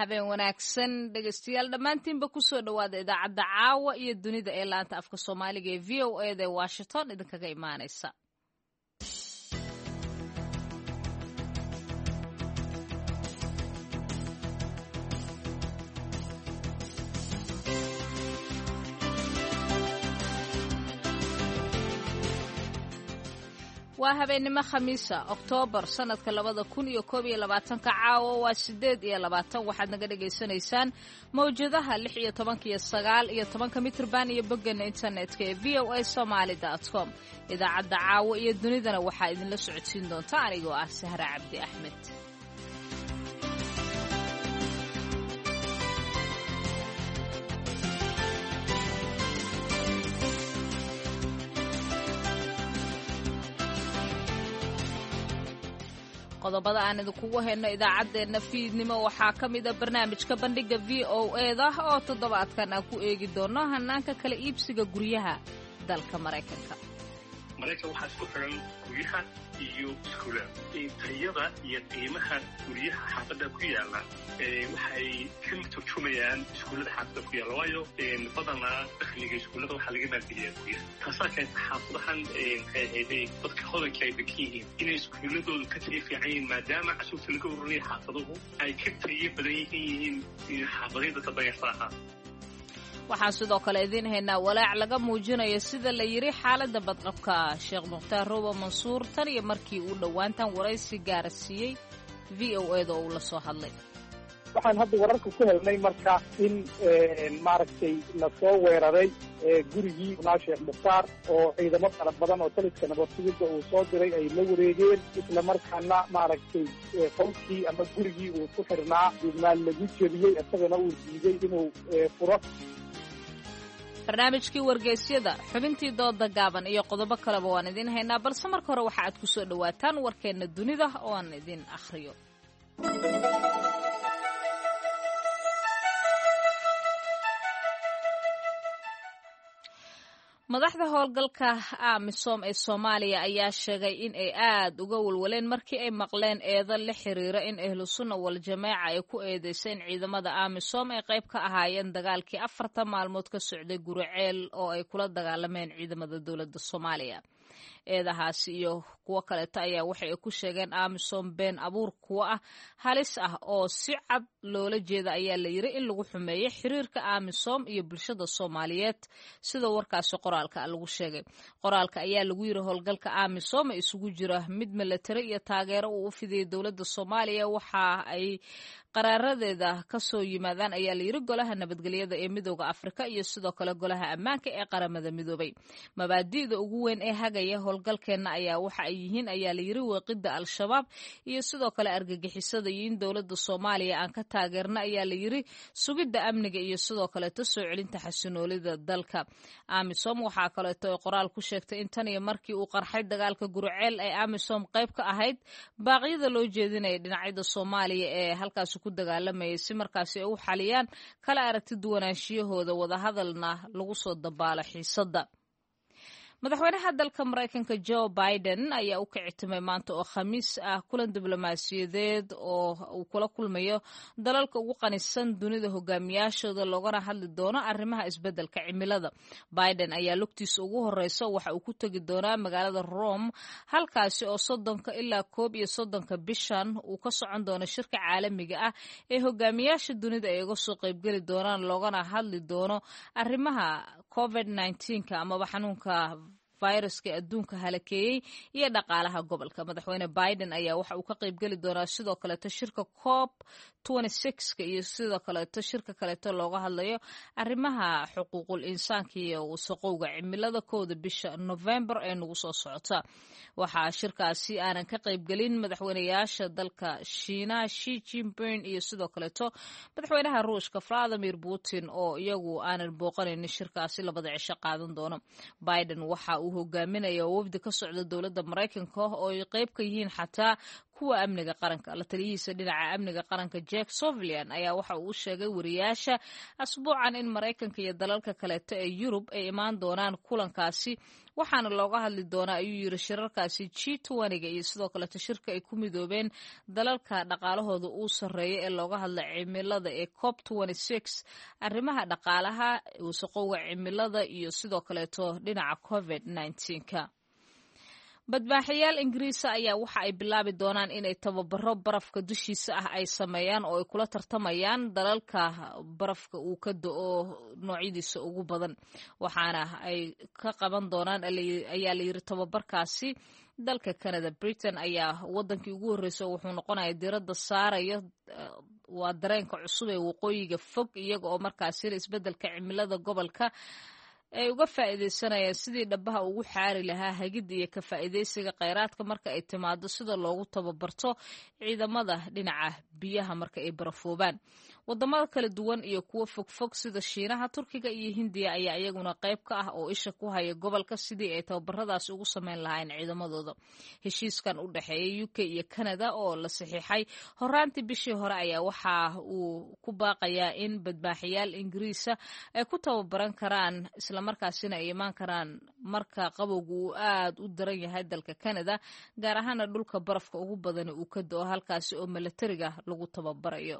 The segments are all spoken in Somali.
habeen wanaagsan dhegeystayaal dhammaantiinba kusoo dhawaada idaacadda caawa iyo dunida ee laanta afka soomaaliga ee v o eda ee washington idinkaga imaanaysa. waa habeenimo khamiisa Oktoobar sanadka 2021 caawa waa 8 waxaad naga dhageysanaysaan mawjadaha 16 iyo 9 iyo 10 mitrban iyo bogana internetka ee voasomali.com. idaacadda caawa iyo dunidana waxaa idinla socodsiin doonta anigoo ah Sahra Cabdi Axmed. qodobada aan idinkugu hayno idaacadeena fiidnimo waxaa ka mid ah barnaamijka bandhiga VOA oo toddobaadkan aan ku eegi doono hanaanka kala iibsiga guryaha dalka Mareykanka. Mareykanka waxaa isku xiran guryaha iyo iskuulada. Tayada iyo qiimaha guryaha xaafadda ku yaala waxay ka turjumayaan iskuulada xaafadda ku yaala waayo badanaa dakhliga iskuulada waxaa laga maalgeliyaa guryaha. Taasaa keenta xaafadahan dadka hodanka ay degan yihiin inay iskuuladoodu ka tayo fiican yihiin maadaama cashuurta laga ururiya xaafaduhu ay ka tayo badan yihiin xaafadayda danyarta ahaa. waxaan sidoo kale idiin haynaa walaac laga muujinayo sida la yiri xaaladda badqabka Sheekh Mukhtaar Roobo Mansuur tan iyo markii uu dhowaantan waraysi gaarsiiyey VOA da uu la soo hadlay. waxaan hadda wararka ku helnay marka in maaragtay la soo weeraray gurigii Sheekh Mukhtaar oo ciidamo fara badan oo taliska nabadgelyada uu soo diray ay la wareegeen isla markaana maaragtay qolkii ama gurigii uu ku xirnaa maal lagu jebiyey isagana uu diiday inuu furo. barnaamijkii wargeysyada xubintii dooda gaaban iyo qodobo kaleba waan idin haynaa balse marka hore waxa aad ku soo dhawaataan warkeena dunida oo aan idin akhriyo. madaxda howlgalka AMISOM ee Soomaaliya ayaa sheegay in ay aad uga walwaleen markii ay maqleen eedo la xiriira in ahlu sunna wal jamaaca ay ku eedeyseen ciidamada AMISOM ee qayb ka ahaayeen dagaalkii 4 maalmood ka socday Guriceel oo ay kula dagaalameen ciidamada dowladda Soomaaliya. eedahaasi iyo kuwa kaleeta ayaa waxay ku sheegeen AMISOM been abuur kuwa ah halis ah oo si cad loola jeeda ayaa la yiri in lagu xumeeyo xiriirka AMISOM iyo bulshada Soomaaliyeed sida warkaasi qoraalka lagu sheegay. qoraalka ayaa lagu yiri howlgalka AMISOM isugu jira mid military iyo taageero uu u fidiyay dowladda Soomaaliya waxa ay qaraaradeeda ka soo yimaadaan ayaa la yiri golaha nabadgelyada ee midowga Afrika iyo sidoo kale golaha ammaanka ee qaramada midoobay. mabaadi'da ugu weyn ee hagaya howlgalkeena ayaa waxa ay yihiin ayaa la yiri weeqida al-shabaab iyo sidoo kale argagixisada iyo in dowladda Soomaaliya aan ka taageerna ayaa la yiri sugidda amniga iyo sidoo kale soo celinta xasiloonida dalka. AMISOM waxa kale oo qoraal ku sheegtay in tan iyo markii uu qarxay dagaalka Guriceel ay AMISOM qayb ka ahayd baaqyada loo jeedinay dhinacyada Soomaaliya ee halkaas ku dagaalamayay si markaasi ay u xaliyaan kala aragti duwanaanshiyahooda wada hadalna lagu soo dabaalo xiisadda. madaxweynaha dalka Mareykanka Joe Biden ayaa u kicitimay maanta oo khamiis ah kulan diblomaasiyadeed oo uu kula kulmayo dalalka ugu qanisan dunida hogaamiyaashooda loogana hadli doono arrimaha isbeddelka cimilada. Biden ayaa lugtiisa ugu horeysa waxa uu ku tagi doonaa magaalada Rome halkaasi oo 30 ilaa 31 bishan uu ka socon doono shirka caalamiga ah ee hogaamiyaasha dunida ay uga soo qaybgeli doonaan loogana hadli doono arrimaha COVID-19 ama xanuunka fayraska adduunka halakeeyay iyo dhaqaalaha gobolka. madaxweyne Biden ayaa waxa uu ka qayb gali doonaa sidoo kale shirka COP26 iyo sidoo kale shirka kale looga hadlayo arrimaha xuquuqul insaanka iyo wasaqowga cimilada kooda bisha November ee nagu soo socota. waxaa shirkaasi aanan ka qayb galin madaxweynayaasha dalka Shiina Xi Jinping iyo sidoo kale madaxweynaha Ruushka Vladimir Putin oo iyagu aanan booqanayn shirkaasi labada cisho qaadan doono. Biden waxa uu hogaaminayo wafdi ka socda dowladda Mareykanka oo ay qayb ka yihiin xataa kuwa amniga qaranka. La taliyihiisa dhinaca amniga qaranka Jake Sullivan ayaa waxa uu sheegay wariyaasha asbuucan in Maraykanka iyo dalalka kaleeto ee Yurub ay imaan doonaan kulankaasi, waxaana looga hadli doonaa ayuu yiri shirarkaasi G20 iyo sidoo kaleeto shirka ay ku midoobeen dalalka dhaqaalahooda uu sarreeyo ee looga hadla cimilada ee COP26, arrimaha dhaqaalaha, wasaqowga cimilada iyo sidoo kaleeto dhinaca COVID-19-ka. Badbaaxayaal Ingiriisa ayaa waxa ay bilaabi doonaan inay tababaro barafka dushiisa ah ay sameeyaan oo ay kula tartamayaan dalalka barafka uu ka da'o noocyadiisa ugu badan, waxaana ay ka qaban doonaan ayaa la yiri tababarkaasi dalka Canada. Britain ayaa wadankii ugu horreysay wuxuu noqonayaa diiradda saaraya waa dareenka cusub ee waqooyiga fog, iyaga oo markaasi isbeddelka cimilada gobolka ay uga faa'iideysanayaan sidii dhabaha ugu xaari lahaa hagid iyo ka faa'iideysiga kheyraadka marka ay timaado sida loogu tababarto ciidamada dhinaca biyaha marka ay barafoobaan. Wadamada kala duwan iyo kuwa fogfog sida Shiinaha, Turkiga iyo Hindiya ayaa iyaguna qayb ka ah oo isha ku haya gobolka sidii ay tababaradaas ugu sameyn lahaayeen ciidamadooda. Heshiiskan u dhexeeya UK iyo Canada oo la saxiixay horaantii bishii hore ayaa waxa uu ku baaqayaa in badbaaxayaal Ingiriisa ay ku tababaran karaan isla markaasina ay imaan karaan marka qabowgu uu aad u daran yahay dalka Canada, gaar ahaana dhulka barafka ugu badan uu ka da'o halkaasi oo milatariga lagu tababarayo.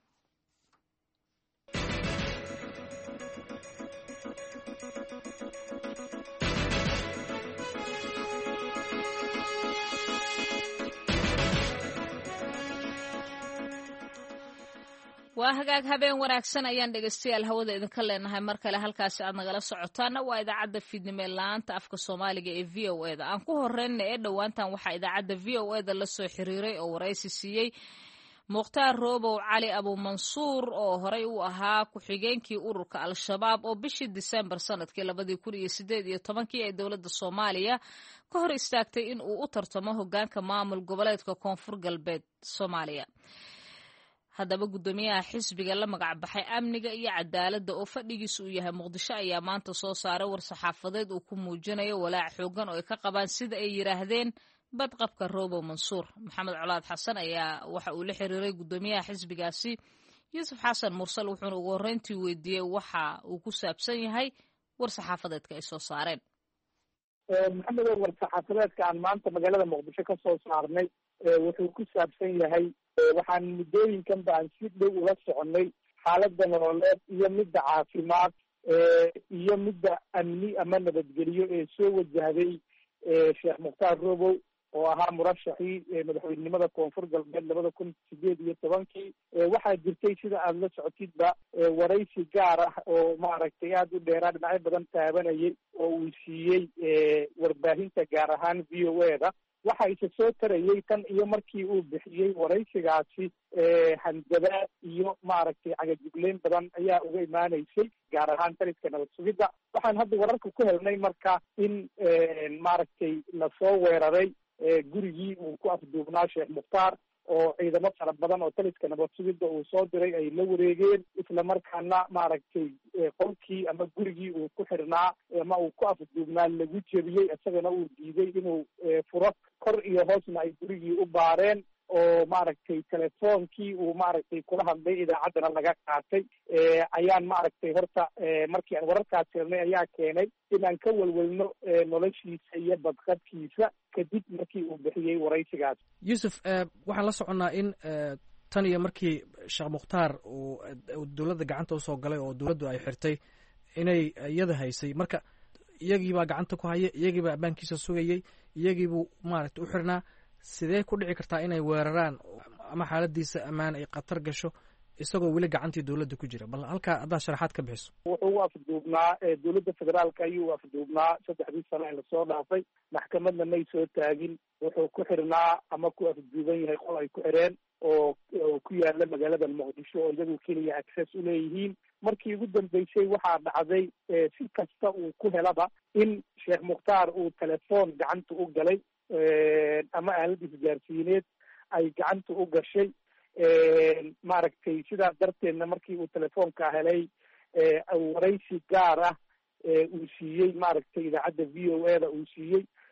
waa hagaag habeen wanaagsan ayaan dhegeystayaal hawada idinka leenahay mar kale halkaasi aad nagala socotaana waa idaacadda fiidnimo ee laanta afka Soomaaliga ee VOA-da. aan ku horreynay ee dhowaantan waxaa idaacadda VOA-da la soo xiriiray oo waraysi siiyey Mukhtaar Roobow Cali Abu Mansuur oo horey u ahaa ku-xigeenkii ururka Al-Shabaab oo bishii December sanadkii 2018 ee dowladda Soomaaliya ka hor istaagtay in uu u tartamo hoggaanka maamul goboleedka Koonfur Galbeed Soomaaliya. haddaba guddoomiyaha xisbiga la magac baxay amniga iyo cadaaladda oo fadhigiisu uu yahay Muqdisho ayaa maanta soo saaray war-saxaafadeed uu ku muujinayo walaac xoogan oo ay ka qabaan sida ay yiraahdeen badqabka Roobow Mansuur. Maxamed Colaad Xasan ayaa waxa uu la xiriiray guddoomiyaha xisbigaasi Yuusuf Xasan Mursal wuxuuna ugu horreyntii weydiiyey waxa uu ku saabsan yahay war-saxaafadeedka ay soo saareen. maxamed war-saxaafadeedka aan maanta magaalada Muqdisho ka soo saarnay wuxuu ku saabsan yahay waxaan muddooyinkan baan si dhow ula soconay xaaladda nololeed iyo midda caafimaad iyo midda amni ama nabadgelyo ee soo wajahday Sheekh Mukhtaar Roobow oo ahaa murashaxii madaxweynenimada Koonfur Galbeed 2018 waxaa jirtay sida aad la socotidba waraysi gaar ah oo maaragtay aad u dheeraa dhinacyo badan taabanayay oo uu siiyey warbaahinta gaar ahaan VOA-da. waxa isa soo tarayay tan iyo markii uu bixiyey waraysigaasi handadaad iyo maaragtay cagajugleyn badan ayaa uga imaanaysay gaar ahaan taliska nabad sugidda. waxaan hadda wararka ku helnay marka in maaragtay lasoo weeraray gurigii uu ku afduubnaa Sheekh Mukhtaar oo ciidamo fara badan oo taliska nabad sugidda uu soo diray ay la wareegeen, isla markaana maaragtay qolkii ama gurigii uu ku xirnaa ama uu ku afduubnaa lagu jebiyey, isagana uu diiday inuu furo. kor iyo hoosna ay gurigii u baareen oo maaragtay telefoonkii uu maaragtay kula hadlay idaacaddana laga qaatay. ayaan maaragtay horta markii aan wararkaas helnay ayaa keenay inaan ka welwelno noloshiisa iyo badqabkiisa kadib markii uu bixiyey waraysigaas. Yuusuf, waxaan la soconnaa in tan iyo markii Sheekh Mukhtaar uu dowladda gacanta usoo galay oo dowladdu ay xirtay inay iyada haysay, marka iyagiibaa gacanta ku haya, iyagiibaa ammaankiisa sugayey, iyagiibuu maaragtay u xirnaa. sidee ku dhici kartaa inay weeraraan ama xaaladiisa ammaan ay khatar gasho isagoo weli gacantii dowladda ku jira? bal halkaa haddaa sharaxaad ka bixiso. wuxuu u afduubnaa dowladda federaalka ayuu u afduubnaa 3 sano ee lasoo dhaafay, maxkamadna may soo taagin. wuxuu ku xirnaa ama ku afduuban yahay qol ay ku xireen oo ku yaala magaalada Muqdisho oo iyagu keliya access u leeyihiin. markii ugu dambeysay waxaa dhacday si kasta uu ku helaba in Sheekh Mukhtaar uu telefoon gacanta u galay ama aalad isgaarsiineed ay gacanta u gashay. maaragtay sidaa darteedna markii uu telefoonka helay waraysi gaar ah uu siiyey maaragtay idaacadda VOA-da uu siiyey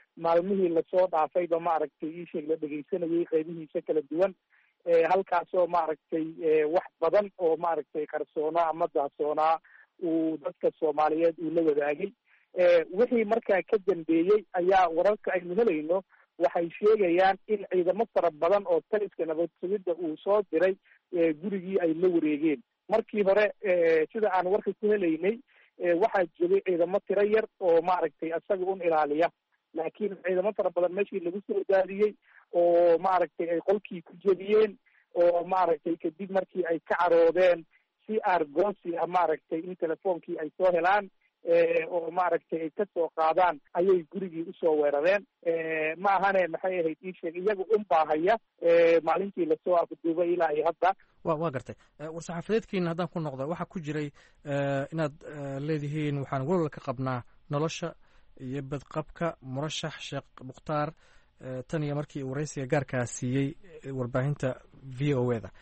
maalmihii lasoo dhaafayba maaragtay iisheeg la dhegaysanayay qeybihiisa kala duwan halkaasoo maaragtay wax badan oo maaragtay qarsoonaa ama dahsoonaa uu dadka soomaaliyeed uu la wadaagay wixii markaa ka dambeeyey ayaa wararka aynu helayno waxay sheegayaan in ciidamo fara badan oo taliska nabad sugidda uu soo diray gurigii ay la wareegeen markii hore sida aan warka ku helaynay waxaa joogay ciidamo tiro yar oo maaragtay isaga un ilaaliya laakiin ciidamo fara badan meeshii lagu soo daadiyey oo maaragtay ay qolkii ku jebiyeen oo maaragtay kadib markii ay ka caroodeen si argosi ah maaragtay in telefoonkii ay soo helaan oo maaragtay ay kasoo qaadaan ayay gurigii usoo weerareen ma ahane maxay ahayd iisheeg iyaga un baahaya maalintii lasoo afduubay ilaa iyo hadda wa gartay war-saxaafadeedkiina haddaan ku noqdo waxaa ku jiray inaad leedihiin waxaan walwal ka qabnaa nolosha iyo badqabka murashax sheekh mukhtaar tan iyo markii waraysiga gaarkaa siiyey warbaahinta v o e da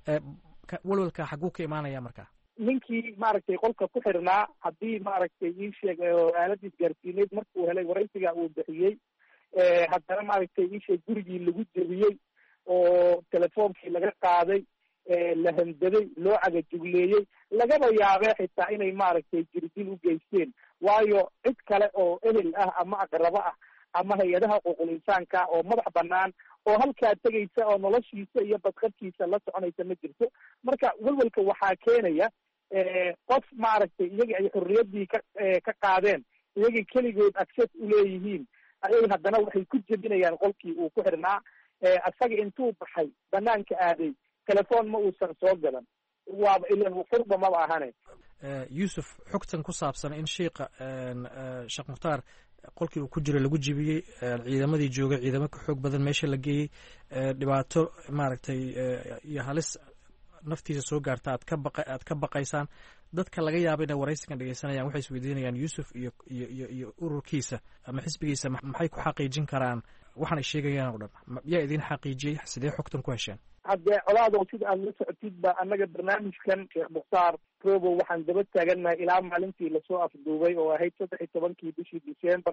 walwalka xaguu ka imaanaya markaa ninkii maaragtay qolka ku xirnaa haddii maaragtay ii sheeg aalada isgaarsiineed markuu helay waraysiga uu bixiyey haddana maaragtay ii sheeg gurigii lagu jebiyey oo telefoonkii laga qaaday la handaday loo cagajugleeyey lagaba yaabee xitaa inay maaragtay jirdil u geysteen waayo cid kale oo ehel ah ama aqrabo ah ama hay-adaha xuquuqul insaanka oo madax banaan oo halkaa tegaysa oo noloshiisa iyo badqabkiisa la soconaysa ma jirto marka welwelka waxaa keenaya qof maaragtay iyagii ay xorriyaddii ka qaadeen iyagii keligood access uleeyihiin ayay haddana waxay ku jebinayaan qolkii uu ku xirnaa isaga intuu baxay banaanka aaday telefoon ma uusan soo gadan waaba ilan furba maba ahane yuusuf xogtan ku saabsan in sheekha sheekh mukhtaar qolkii uu ku jiro lagu jibiyey ciidamadii joogay ciidamo ka xoog badan meesha la geeyey dhibaato maaragtay iyo halis naftiisa soo gaarta aad ka baqaysaan dadka laga yaaba inay waraysigan dhegeysanayaan waxay isweydiinayaan yuusuf iyo ururkiisa ama xisbigiisa maxay ku xaqiijin karaan waxaan ay sheegayaan oo dhan yaa idin xaqiijiyey sidee xogtan ku hesheen haddee colaadow sida aad la socotid ba annaga barnaamijkan sheekh mukhtaar robo waxaan daba taagannahay ilaa maalintii lasoo afduubay oo ahayd 13 bishii December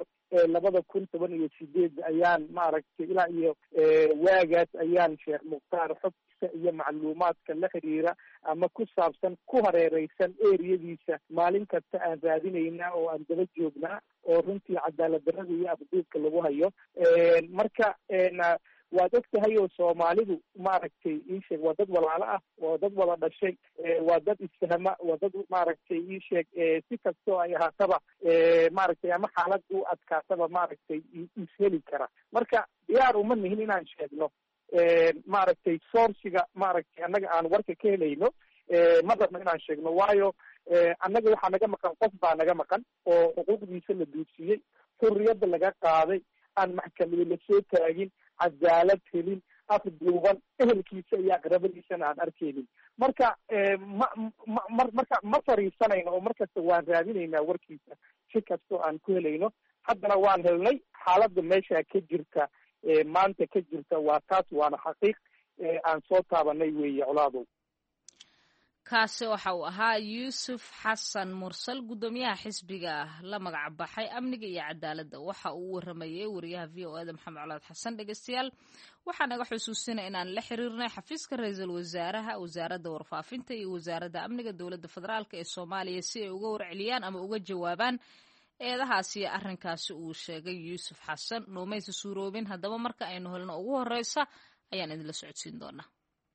2018 ayaan maaragtay ilaa iyo waagaas ayaan sheekh mukhtaar xogtiisa iyo macluumaadka la xiriira ama ku saabsan ku hareereysan eriyadiisa maalin kasta aan raadinaynaa oo aan daba joognaa oo runtii cadaalad darrada iyo afduubka lagu hayo marka waad og tahay oo soomaalidu maaragtay iisheeg waa dad walaalo ah waa dad wada dhashay waa dad isfahma waa dad maaragtay iisheeg si kastoo ay ahaataba maaragtay ama xaalad u adkaataba maaragtay isheli kara marka diyaar uma nihin inaan sheegno maaragtay sourciga maaragtay annaga aan warka ka helayno ma rabno inaan sheegno waayo annaga waxaa naga maqan qof baa naga maqan oo xuquuqdiisa la duudsiiyey xurriyadda laga qaaday aan maxkamada lasoo taagin cadaalad helin afduuban ehelkiisa iyo aqrabadiisana aan arkeynin marka marka ma fariisanayno oo markasta waan raadinaynaa warkiisa si kastoo aan ku helayno haddana waan helnay xaaladda meesha ka jirta maanta ka jirta waa taas waana xaqiiq aan soo taabanay weeye colaadow kaasi waxa uu ahaa yuusuf xasan mursal guddoomiyaha xisbiga la magac baxay amniga iyo cadaaladda waxa uu waramayey wariyaha v o eda maxamed colaad xasan dhegeystayaal waxaa naga xusuusinaya inaan la xiriirnay xafiiska ra-iisul wasaaraha wasaaradda warfaafinta iyo wasaaradda amniga dowladda federaalk ee soomaaliya si ay uga warceliyaan ama uga jawaabaan eedahaasi iyo arrinkaasi uu sheegay yuusuf xasan noomaysa suuroobin haddaba marka aynu helno ugu horeysa ayaan idinla socodsiin doonaa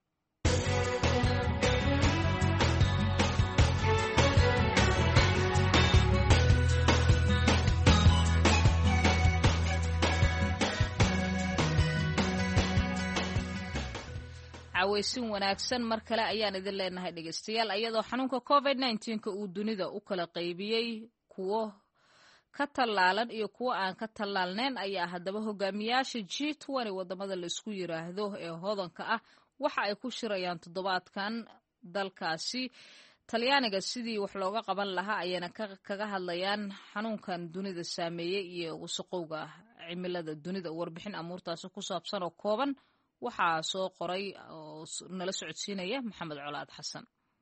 caweysin wanaagsan mar kale ayaan idin leenahay dhegeystayaal iyadoo xanuunka covid-19 uu dunida u kala qaybiyey kuwo ka tallaalan iyo kuwo aan ka tallaalnayn ayaa haddaba hogaamiyaasha G20 wadamada la isku yiraahdo ee hodanka ah waxa ay ku shirayaan toddobaadkan dalkaasi Talyaaniga sidii wax looga qaban lahaa ayana kaga hadlayaan xanuunkan dunida saameeyay iyo wasaqowga cimilada dunida warbixin amuurtaas ku saabsan oo kooban waxaa soo qoray oo nala socodsiinaya maxamed colaad xasan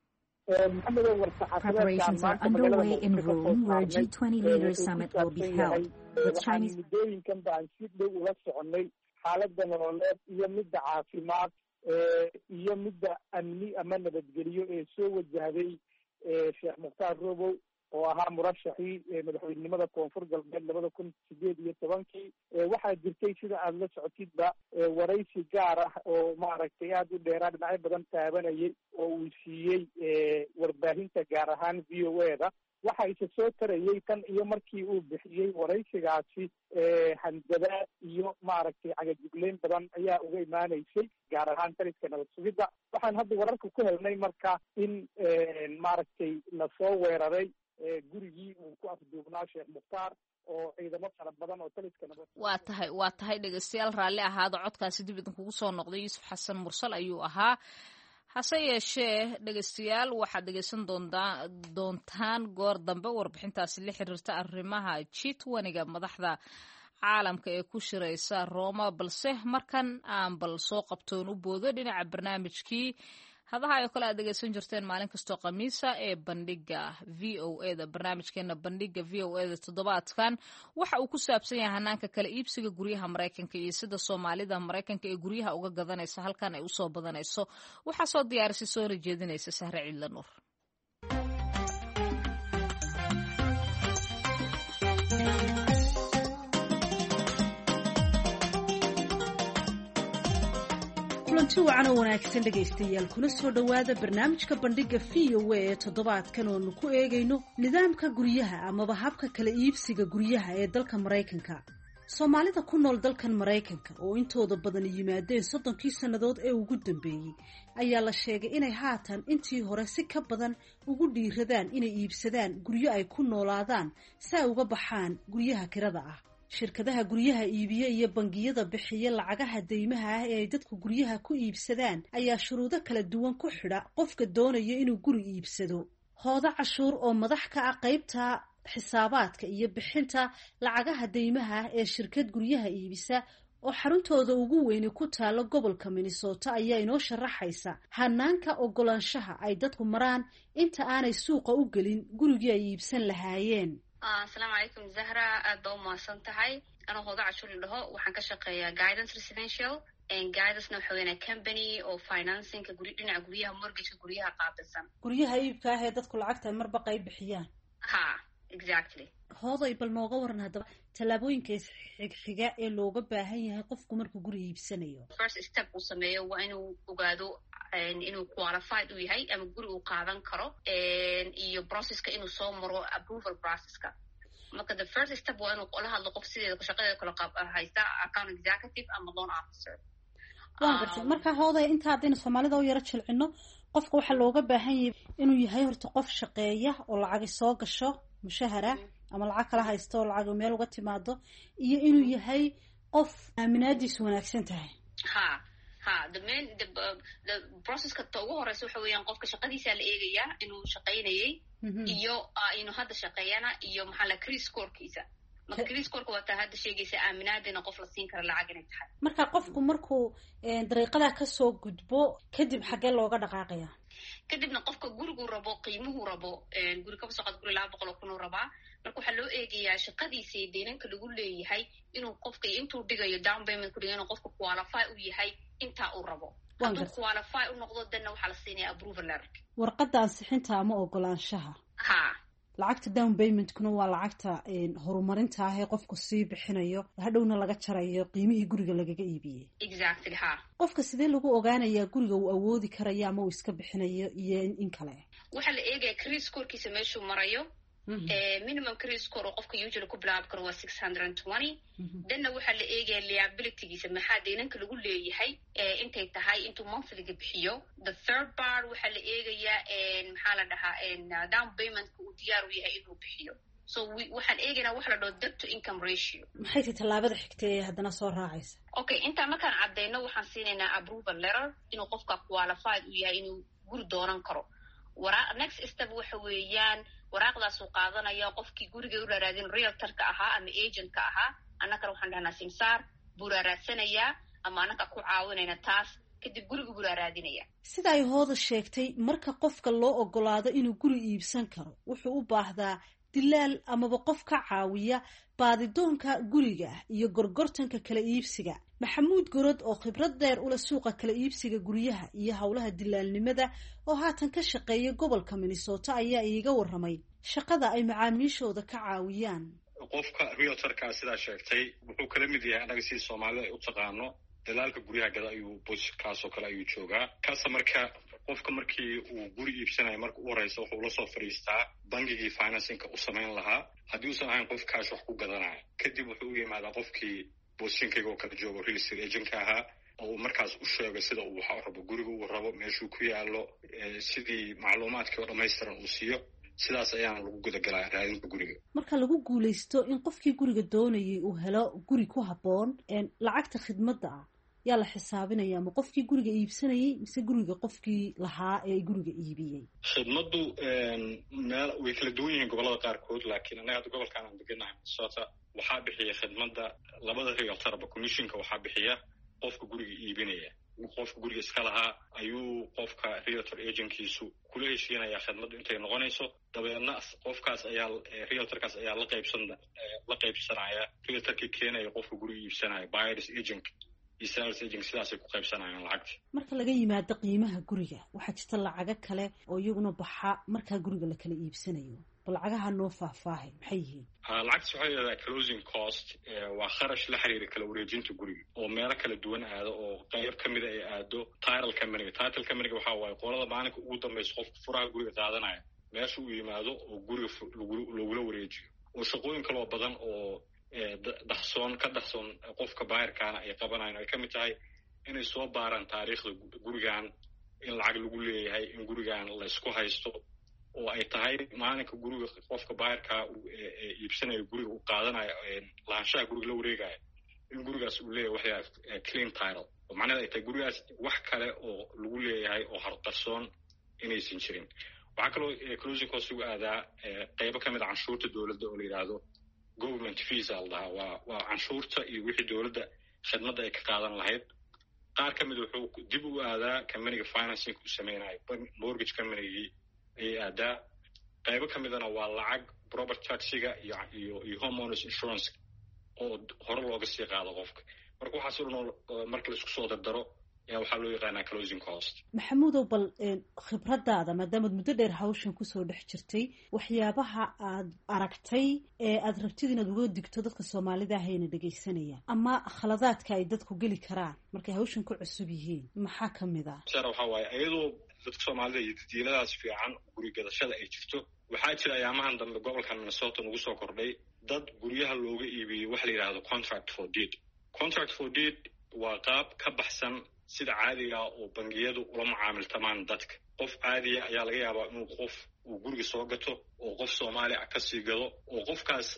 Preparations are underway in Rome, where G20 leaders summit will be held. With Chinese muddooyinkan baan si dhow ula soconay xaaladda nololeed iyo midda caafimaad iyo midda amni ama nabadgelyo ee soo wajahday sheekh mukhtaar robow oo ahaa murashaxii madaxweynenimada koonfur galbeed 2018 waxaa jirtay sida aada la socotidba waraysi gaar ah oo maaragtay aada u dheeraa dhinacyo badan taabanayay oo uu siiyey warbaahinta gaar ahaan v o e da waxa isa soo tarayay tan iyo markii uu bixiyey waraysigaasi handadaad iyo maaragtay cagajugleyn badan ayaa uga imaanaysay gaar ahaan taliska nabad sugidda waxaan hadda wararka ku helnay marka in maaragtay lasoo weeraray gurigii uu ku afduubnaa sheekh mukhtaar oo ciidamo fara badan oo taliska nabad waa tahay dhegeystayaal raalli ahaada codkaasi dib idinkugu soo noqday yuusuf xasan mursal ayuu ahaa hase yeeshee dhegeystayaal waxaad dhegeysan doontaan goor dambe warbixintaasi la xiriirta arrimaha G20 madaxda caalamka ee ku shiraysa Roma balse markan aan bal soo qabtoon u boodo dhinaca barnaamijkii hadaha ay kala dhegeysan jirteen maalin kastoo khamiisa ee bandhiga VOA da barnaamijkeena bandhiga VOA da toddobaadkan waxa uu ku saabsan yahay hanaanka kala iibsiga guryaha Mareykanka iyo sida Soomaalida Mareykanka ee guryaha uga gadanaysa halkan ay u soo badanayso waxa soo diyaarisay soo rajeedinaysa Sahra Ciidla Nuur kulanti wacan oo wanaagsan dhegaystayaal kuna soo dhowaada barnaamijka bandhiga VOA ee toddobaadkan oonu ku eegayno nidaamka guryaha amaba habka kala iibsiga guryaha ee dalka Mareykanka. Soomaalida ku nool dalkan Mareykanka oo intooda badan yimaadeen 30 sannadood ee ugu dambeeyay ayaa la sheegay inay haatan intii hore si ka badan ugu dhiiradaan inay iibsadaan guryo ay ku noolaadaan si ay uga baxaan guryaha kirada ah. shirkadaha guryaha iibiye iyo bangiyada bixiya lacagaha deymaha ah ee ay dadku guryaha ku iibsadaan ayaa shuruudo kala duwan ku xidha qofka doonaya inuu guri iibsado. Hooda cashuur oo madax ka ah qaybta xisaabaadka iyo bixinta lacagaha deymaha ah ee shirkad guryaha iibisa oo xaruntooda ugu weyn ku taalo gobolka Minnesota ayaa inoo sharaxaysa hanaanka ogolaanshaha ay dadku maraan inta aanay suuqa u gelin gurigii ay iibsan lahaayeen. Asalaamu calaykum Zahra, aad baa u mahadsan tahay. Anoo Hooda Cashuur dhaho waxaan ka shaqeeyaa Guidance Residential and Guidance waxa weeyaan company oo financing dhinaca guryaha mortgage guryaha qaabilsan. Guryaha iibka ah ee dadku lacagta marba qayb bixiyaan. Ha, exactly. Hooda bal nooga waran hadaba talaabooyinka xiga ee looga baahan yahay qofku markuu guri iibsanayo. First step uu sameeyo waa inuu ogaado inuu qualified u yahay ama guri uu qaadan karo iyo processka inuu soo maro approval processka. Marka the first step waa inuu la hadlo qof sideeda shaqadeeda kala haysta account executive ama loan officer. Waan gartay marka hooda inta hadayna Soomaalida u yara jilcino qofka waxa looga baahan yahay inuu yahay horta qof shaqeeya oo lacag soo gasho mushahara ama lacag kala haysto oo lacag meel uga timaado iyo inuu yahay qof aaminaadiisu wanaagsan tahay. The process ka ugu horeysa waxa weeyaan qofka shaqadiisa la eegayaa inuu shaqeynayay iyo inuu hadda shaqeeyana iyo maxaa la credit score-kiisa. Marka credit score-ka waa taa hadda sheegaysa aaminaadina qof la siin karo lacag inay tahay. Marka qofku markuu dariiqada ka soo gudbo kadib xagee looga dhaqaaqaya. kadibna qofka gurigu rabo qiimuhu rabo guri ka soo qad guri 200,000 rabaa marka waxa loo eegayaa shaqadiisa deegaanka lagu leeyahay inuu qofka intuu dhigayo down payment ku dhigayo qofka qualify u yahay inta uu rabo hadduu qualify u noqdo danna waxa la siinayaa approval letter warqadda ansixinta ama ogolaanshaha lacagta down payment kuna waa lacagta horumarinta ah ee qofku sii bixinayo hadhowna laga jarayo qiimihii guriga lagaga iibiyay exactly qofka sidee lagu ogaanayaa guriga uu awoodi karayo ama uu iska bixinayo iyo in kale waxa la eegayaa credit score-kiisa meeshuu marayo minimum credit score qofka usually ku bilaab karo waa 620 danna waxa la eegayaa liability-giisa maxaa deynanka lagu leeyahay intay tahay intuu monthly-ga bixiyo the third part waxa la eegayaa maxaa la dhahaa down payment-ka uu diyaar u yahay inuu bixiyo so waxaan eegaynaa wax la dhaho debt to income ratio maxay tahay tallaabada xigta ee haddana soo raacaysa okay intaa markaan caddeyno waxaan siinaynaa approval letter inuu qofka qualified u yahay inuu guri doonan karo next step waxa weeyaan waraaqdaas uu qaadanaya qofkii guriga u raadin realtor-ka ahaa ama agent-ka ahaa annagana waxaan dhahnaa simsaar buu raadsanaya ama annaga ku caawinayna taas kadib guriga buu raadinaya. sida ay hooda sheegtay marka qofka loo ogolaado inuu guri iibsan karo wuxuu u baahdaa dilaal amaba qof ka caawiya baadidoonka guriga iyo gorgortanka kala iibsiga. maxamuud gorod oo khibrad dheer ula suuqa kala iibsiga guryaha iyo howlaha dilaalnimada oo haatan ka shaqeeya gobolka Minnesota ayaa iiga warramay shaqada ay macaamiishooda ka caawiyaan. qofka realtorka sidaa sheegtay wuxuu kala mid yahay anaga si Soomaalida ay u taqaano dalaalka guryaha gada ayuu boskaasoo kale ayuu joogaa. kaasa marka qofka markii uu guri iibsanayo marka u horeysa wuxuu la soo fadhiistaa bangigii financingka u samayn lahaa haddii uusan ahayn qof kaash wax ku gadanaya. kadib wuxuu u yimaadaa qofkii boosinkayga oo kala joogo real estate agentka ahaa oo uu markaas u sheego sida uu waxa rabo guriga uu rabo meeshuu ku yaalo sidii macluumaadkii oo dhammaystiran uu siiyo. sidaas ayaana lagu gudagalaa raadinta guriga. marka lagu guulaysto in qofkii guriga doonayay uu helo guri ku habboon lacagta khidmadda ah yaa la xisaabinaya ma qofkii guriga iibsanayay mise guriga qofkii lahaa ee guriga iibiyey? khidmaddu meel way kala duwan yihiin gobollada qaarkood laakiin anaga hadda gobolkan aan deganahay Minnesota waxaa bixiya khidmadda labada realtorba commissionka waxaa bixiya qofka guriga iibinaya. qofka guriga iska lahaa ayuu qofka realtor agentkiisu kula heshiinaya khidmaddu intay noqonayso. dabeedna qofkaas ayaa realtorkaas ayaa la qaybsanaya realtorkii keenaya qofka guriga iibsanaya buyers agent iyo sales agent sidaasay ku qaybsanayaan lacagta. marka laga yimaado qiimaha guriga waxaa jirta lacago kale oo iyaguna baxa markaa guriga la kala iibsanayo. lacagaha noo faahfaahay maxay yihiin? lacagtaas waxay leedahay closing cost waa kharash la xiriira kala wareejinta guriga oo meelo kala duwan aado oo qayb ka mida ay aado title company waxaa waaye qolada maalinka ugu dambaysa qofka furaha guriga qaadanaya meesha uu yimaado oo guriga lagula wareejiyo oo shaqooyin kaloo badan oo daxsoon qofka baayirkaana ay qabanayaan ay ka mid tahay inay soo baaraan taariikhda gurigan in lacag lagu leeyahay in gurigan la isku haysto oo ay tahay maalinka guriga qofka baayirkaa iibsanayo guriga u qaadanayo lahaanshaha guriga la wareegaya in gurigaas uu leeyahay waxyaa clean title oo macnaheed ay tahay gurigaas wax kale oo lagu leeyahay oo harqarsoon inaysan jirin. waxaa kaloo closing cost ugu aadaa qaybo ka mid a canshuurta dowladda oo la yidhaahdo government fees al dhahaa waa canshuurta iyo wixii dowladda khidmadda ay ka qaadan lahayd. qaar ka mid wuxuu dib u aadaa companyga financing u sameynayo mortgage companygii ayay aadaa. qaybo ka midana waa lacag property taxiga iyo homeowners insurance oo hore looga sii qaado qofka. marka waxaas oo dhan marka la isku soo dardaro yaa waxaa loo yaqaanaa closing cost. maxamuudow bal khibradaada maadaamaad muddo dheer hawshan kusoo dhex jirtay waxyaabaha aad aragtay ee aad rabtid inaad uga digto dadka soomaalida ahayna dhegaysanaya ama khaladaadka ay dadku geli karaan markay hawshan ku cusub yihiin maxaa ka mid ah? waxaa waaye iyadoo dadka soomaalida iyo diiladaas fiican guri gadashada ay jirto waxaa jira ayaamahan dambe gobolkan Minnesota nagu soo kordhay dad guryaha looga iibiyey waxa la yidhaahdo contract for deed waa qaab ka baxsan sida caadiga oo bangiyadu ula mucaamiltamaan dadka. qof caadiya ayaa laga yaabaa inuu qof uu guriga soo gato oo qof Soomaali ah ka sii gado oo qofkaas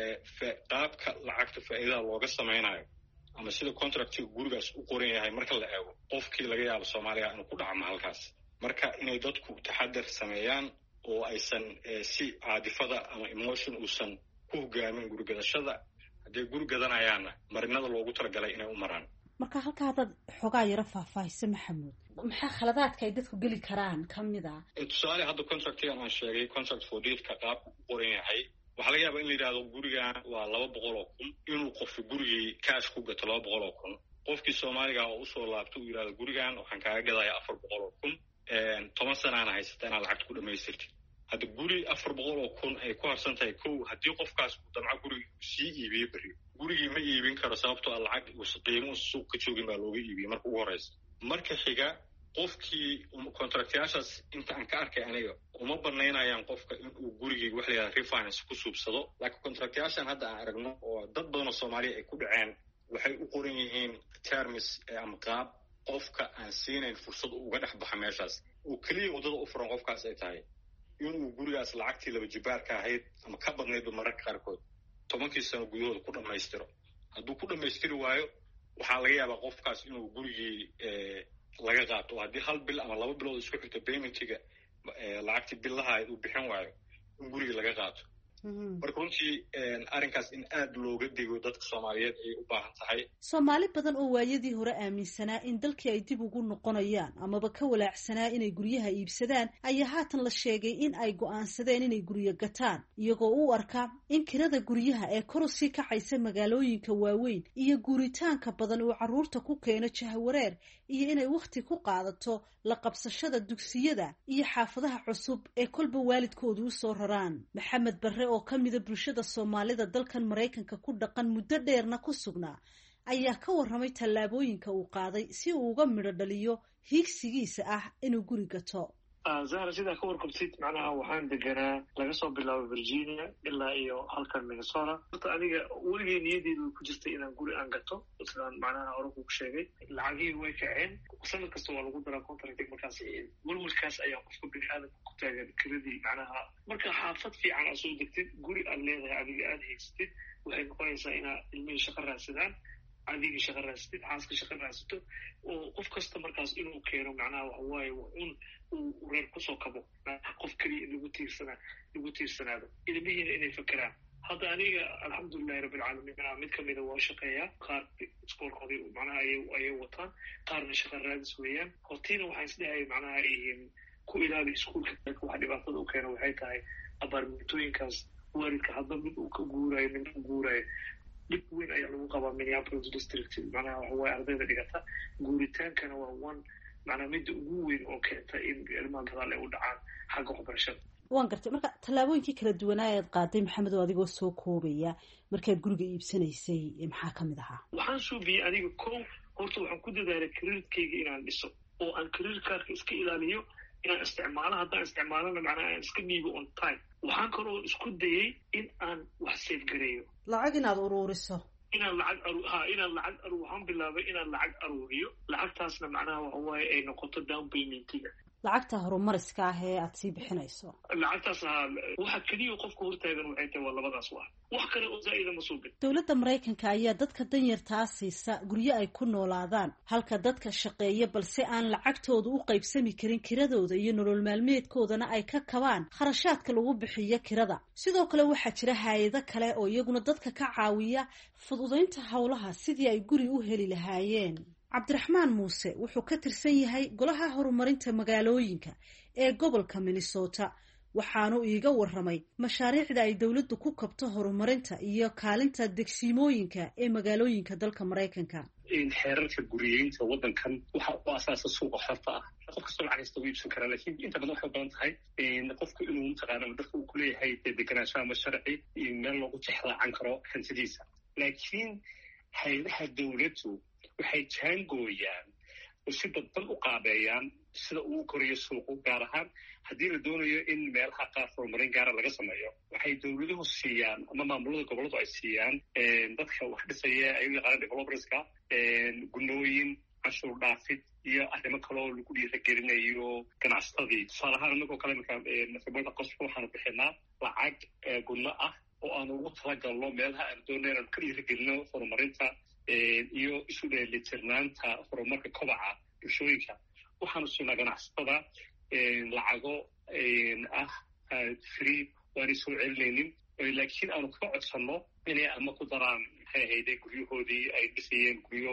qaabka lacagta faa'iidada looga samaynayo ama sida contractiga gurigaas u qoran yahay marka la eego qofkii laga yaabo Soomaaliga inuu ku dhacmo halkaas. marka inay dadku taxadar sameeyaan oo aysan si caadifada ama emotion uusan ku hogaamin guri gadashada hadday guri gadanayaanna marinada loogu talagalay inay u maraan. marka halkaa haddaad xoogaa yaro faahfaahisa maxamuud maxaa khaladaadka ay dadku geli karaan ka mid a? tusaale hadda contractigan aan sheegay contract for deedka qaabku u qoran yahay waxaa laga yaabaa in la yidhahdo gurigan waa 200,000 inuu qofka gurigii cash ku gato 200,000 qofkii Soomaaliga oo usoo laabto uu yidhahdo gurigan waxaan kaaga gadayaa 400,000 10 sanaana haysata inaad lacagta ku dhamaystirtid. hadda guri 400,000 ay ku harsan tahay kow haddii qofkaas uu damca guriga sii iibiyo beri gurigii ma iibin karo sababtoo ah lacag qiimuhu suuq ka joogin baa looga iibiyey marka ugu horeysa. marka xiga qofkii contractyaashaas inta aan ka arkay aniga uma banaynayaan qofka inuu gurigii wax la yidhahdo refinance ku suubsado laakiin contractyaashan hadda aan aragno oo dad badan oo Soomaaliya ay ku dhaceen waxay u qoran yihiin terms ama qaab qofka aan siinayn fursad uga dhex baxa meeshaas oo keliya waddada u furan qofkaas ay tahay inuu gurigaas lacagtii laba jibaarka ahayd ama ka badnaydba mararka qaarkood 10 sano gudahooda ku dhammaystiro. hadduu ku dhammaystiri waayo waxaa laga yaabaa qofkaas inuu gurigii laga qaato haddii 1 bil ama 2 bilood isku xigta paymentiga lacagtii billaha uu bixin waayo in gurigii laga qaato. marka runtii arrinkaas in aad looga digo dadka soomaaliyeed ay u baahan tahay. Soomaali badan oo waayadii hore aaminsanaa in dalkii ay dib ugu noqonayaan amaba ka walaacsanaa inay guryaha iibsadaan ayaa haatan la sheegay in ay go'aansadeen inay guryo gataan iyagoo u arka in kirada guryaha ee kor u sii kacaysa magaalooyinka waaweyn iyo guuritaanka badan uu carruurta ku keeno jahawareer iyo inay wakhti ku qaadato la qabsashada dugsiyada iyo xaafadaha cusub ee kolba waalidkoodu u soo raraan. Maxamed Barre oo ka mida bulshada Soomaalida dalkan Maraykanka ku dhaqan muddo dheerna ku sugnaa ayaa ka warramay tallaabooyinka uu qaaday si uu uga midho dhaliyo hiigsigiisa ah inuu guri gato. Zahra, sidaa ka warqabtid macnaha waxaan deganaa laga soo bilaabo Virginia ilaa iyo halkan Minnesota. Horta aniga weligay niyadeydu ku jirtay inaan guri aan gato, sidaan macnaha hore kugu sheegay. Lacagihii way kaceen, sanad kasta waa lagu daraa contract markaas. Walwalkaas ayaa qofka bini aadamka ku taagan kiradii macnaha. Marka xaafad fiican aad soo degtid, guri aad leedahay adiga aad haysatid, waxay noqonaysaa inaad ilmihii shaqo raadsadaan, adigii shaqo raadsatid, xaaska shaqo raadsato, oo qof kasta markaas inuu keeno macnaha waxa waaye un uu reer kusoo kabo, qof keliya lagu tiirsanaado, ilmihiina inay fakeraan. Hadda aniga alxamdulilahi rabbilcaalamiin mid kamida waa shaqeeyaa, qaar iskoolkoodii macnaha ayay wataan, qaarna shaqo raadis weeyaan. hortiina waxaan isdhehaya macnaha ku ilaali iskuulka. waxa dhibaatada u keena waxay tahay abaarmentooyinkaas waalidka hadda mid uu ka guuraayo mid u guuraayo. dhib weyn ayaa lagu qabaa Minneapolis district, macnaha waxa waaye ardayda dhigata guuritaankana waa one macnaha midda ugu weyn oo keenta in ilmaha gadaal ay u dhacaan xagga waxbarashada. Waan gartay. Marka tallaabooyinkii kala duwanaa aad qaaday Maxamed oo adigoo soo koobaya markaad guriga iibsanaysay maxaa ka mid ahaa? Waxaan suubiyey aniga horta waxaan ku dadaalay careerkayga inaan dhiso oo aan career kaarka iska ilaaliyo inaan isticmaalo. haddaan isticmaalana macnaha aan iska dhiibo on time. waxaan kaloo isku dayay in aan wax safe gareeyo, lacag inaad ururiso, waxaan bilaabay inaan lacag aruuriyo. lacagtaasna macnaha waxa waaye ay noqoto down paymentiga, lacagta horumariska ah ee aad sii bixinayso. lacagtaas waxa keliya qofka hortaagan waxay tahay waa labadaas wax kale oo zaa'ida ma soo gelin. Dowladda Maraykanka ayaa dadka danyartaa siisa guryo ay ku noolaadaan, halka dadka shaqeeya balse aan lacagtooda u qaybsami karin kiradooda iyo nolol maalmeedkoodana ay ka kabaan kharashaadka lagu bixiyo kirada. Sidoo kale waxaa jira hay'ado kale oo iyaguna dadka ka caawiya fududaynta howlaha sidii ay guri u heli lahaayeen. Cabdiraxmaan Muuse wuxuu ka tirsan yahay golaha horumarinta magaalooyinka ee gobolka Minnesota, waxaanu iiga warramay mashaariicda ay dowladdu ku kabto horumarinta iyo kaalinta degsiimooyinka ee magaalooyinka dalka Maraykanka. xeerarka guriyeynta waddankan waxa u asaasa suuqa xorta ah. qof kastoo lacag haysta wuu iibsan karaa, laakiin inta badan waxay badan tahay qofku inuu mataqaana dadka uu kuleeyahay degenaansho ama sharci meel loogu tixraacan karo hantidiisa. laakiin hay'adaha dowladdu waxay jaangooyaan oo si dadban u qaabeeyaan sida uu korayo suuqu, gaar ahaan haddii la doonayo in meelaha qaar horumarin gaara laga sameeyo. waxay dowladuhu siiyaan ama maamulada gobolladu ay siiyaan dadka wax dhisaya ay u yaqaanaan developerska gunooyin, canshuur dhaafid iyo arrimo kaloo lagu dhiiragelinayo ganacsatadii. tusaale ahaan inagoo kale marka qosba waxaanu bixinaa lacag gunno ah oo aanu ugu talagalno meelaha aan doonay inaanu ka dhiiragelino horumarinta iyo isu dheelitirnaanta horumarka kobaca bulshooyinka. waxaanu siinaa ganacsatada lacago ah free waanay soo celinaynin, laakiin aanu ka codsanno inay ama ku daraan maxay ahayday guryahoodii ay dhisayeen guryo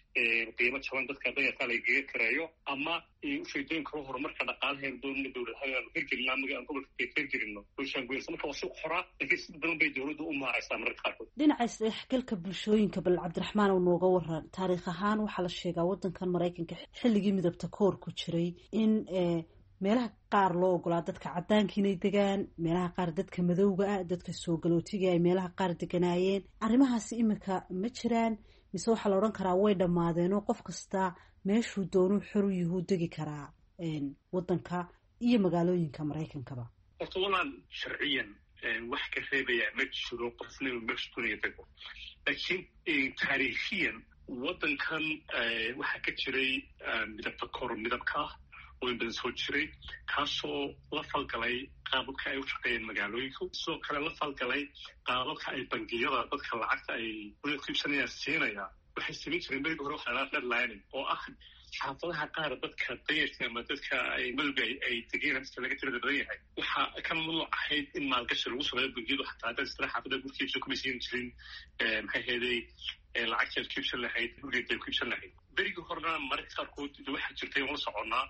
qiimo jaban dadka danyarta lagaga kareeyo, ama ujeedooyin kalo horumarka dhaqaalaheenu doonina dowladaha aanu hirgelino ama aan gobolka hirgelino bulshaan guyarsa. marka waa suuq xoraa, laakiin sida badan bay dowladdu u maaraysaa mararka qaarkood. Dhinaca isdhexgalka bulshooyinka, bal Cabdiraxmaan oo nooga waran. taariikh ahaan waxaa la sheegaa waddankan Maraykanka xilligii midabta koor ku jiray in meelaha qaar loo ogolaa dadka caddaanka inay degaan, meelaha qaar dadka madowga ah, dadka soo galootiga ay meelaha qaar deganaayeen. arrimahaasi imika ma jiraan mise waxaa la odhan karaa way dhammaadeen oo qof kasta meeshuu doonuu xor yuhuu degi karaa waddanka iyo magaalooyinka Maraykankaba? horta walaan sharciyan wax ka reebaya ma jiro qofna meeshu doonaya dego, laakiin taariikhiyan waddankan waxaa ka jiray midabta kor midabka ah oo in badan soo jiray, kaasoo la falgalay qaababka ay u shaqeeyeen magaalooyinku, sidoo kale la falgalay qaababka ay bangiyada dadka lacagta ay wada qiibsanayaan siinaya waxay samayn jireen berigi hore waxaa lahaa redlining oo ah xaafadaha qaar dadka dayarka ama dadka madowga ay degeen dadka laga tirada badan yahay waxaa ka mamnuuc ahayd in maalgashi lagu sameeyo bangiyadu xataa haddaad isla xaafada gurkiibsa kuma siin jirin maxay heeday lacagtaad kiibsan lahayd gurigeed ay kiibsan lahayd berigii horena mararka qaarkood waxaa jirtay oon la soconnaa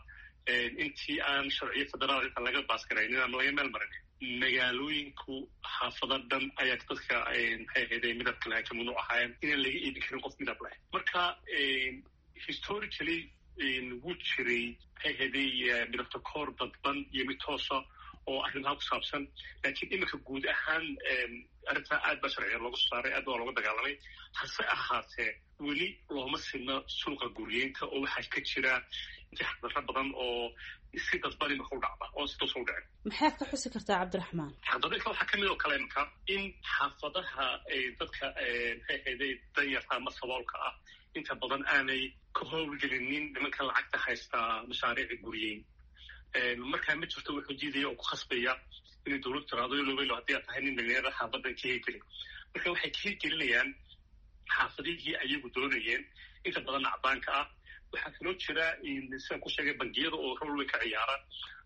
intii aan sharciyo federaal inta laga baasgaraynin ama laga meel marin magaalooyinku xaafada dhan ayaa dadka maxay heeday midabka lahayd ka mamnuuc ahaayeen inaan laga iibin karin qof midab leh marka historically wuu jiray maxay heeday midabta koor dadban iyo mid toosa oo arrimaha ku saabsan laakiin iminka guud ahaan arrintaa aad baa sharciga loogu saaray aad baa looga dagaalamay hase ahaatee weli looma sinno suuqa guryeynta oo waxaa ka jira jaxdaro badan oo si dadban imika u dhacda oo si toos u dhicin maxaad ka xusi kartaa cabdiraxmaan xadadinka waxaa ka mid oo kale imika in xaafadaha dadka maxay heeday danyarta ama saboolka ah inta badan aanay ka howlgelinin nimanka lacagta haystaa mashaariici guryeyn markaa ma jirto wuxuu diidaya oo ku khasbaya inay dawlad tiraado lobelo haddii aad tahay nin dhalinyarada xaafadan ka hirgelin marka waxay ka hirgelinayaan xaafadihii ayagu doonayeen inta badan acbaanka ah waxaa kaloo jira sidaan ku sheegay bangiyada oo rol way ka ciyaaraan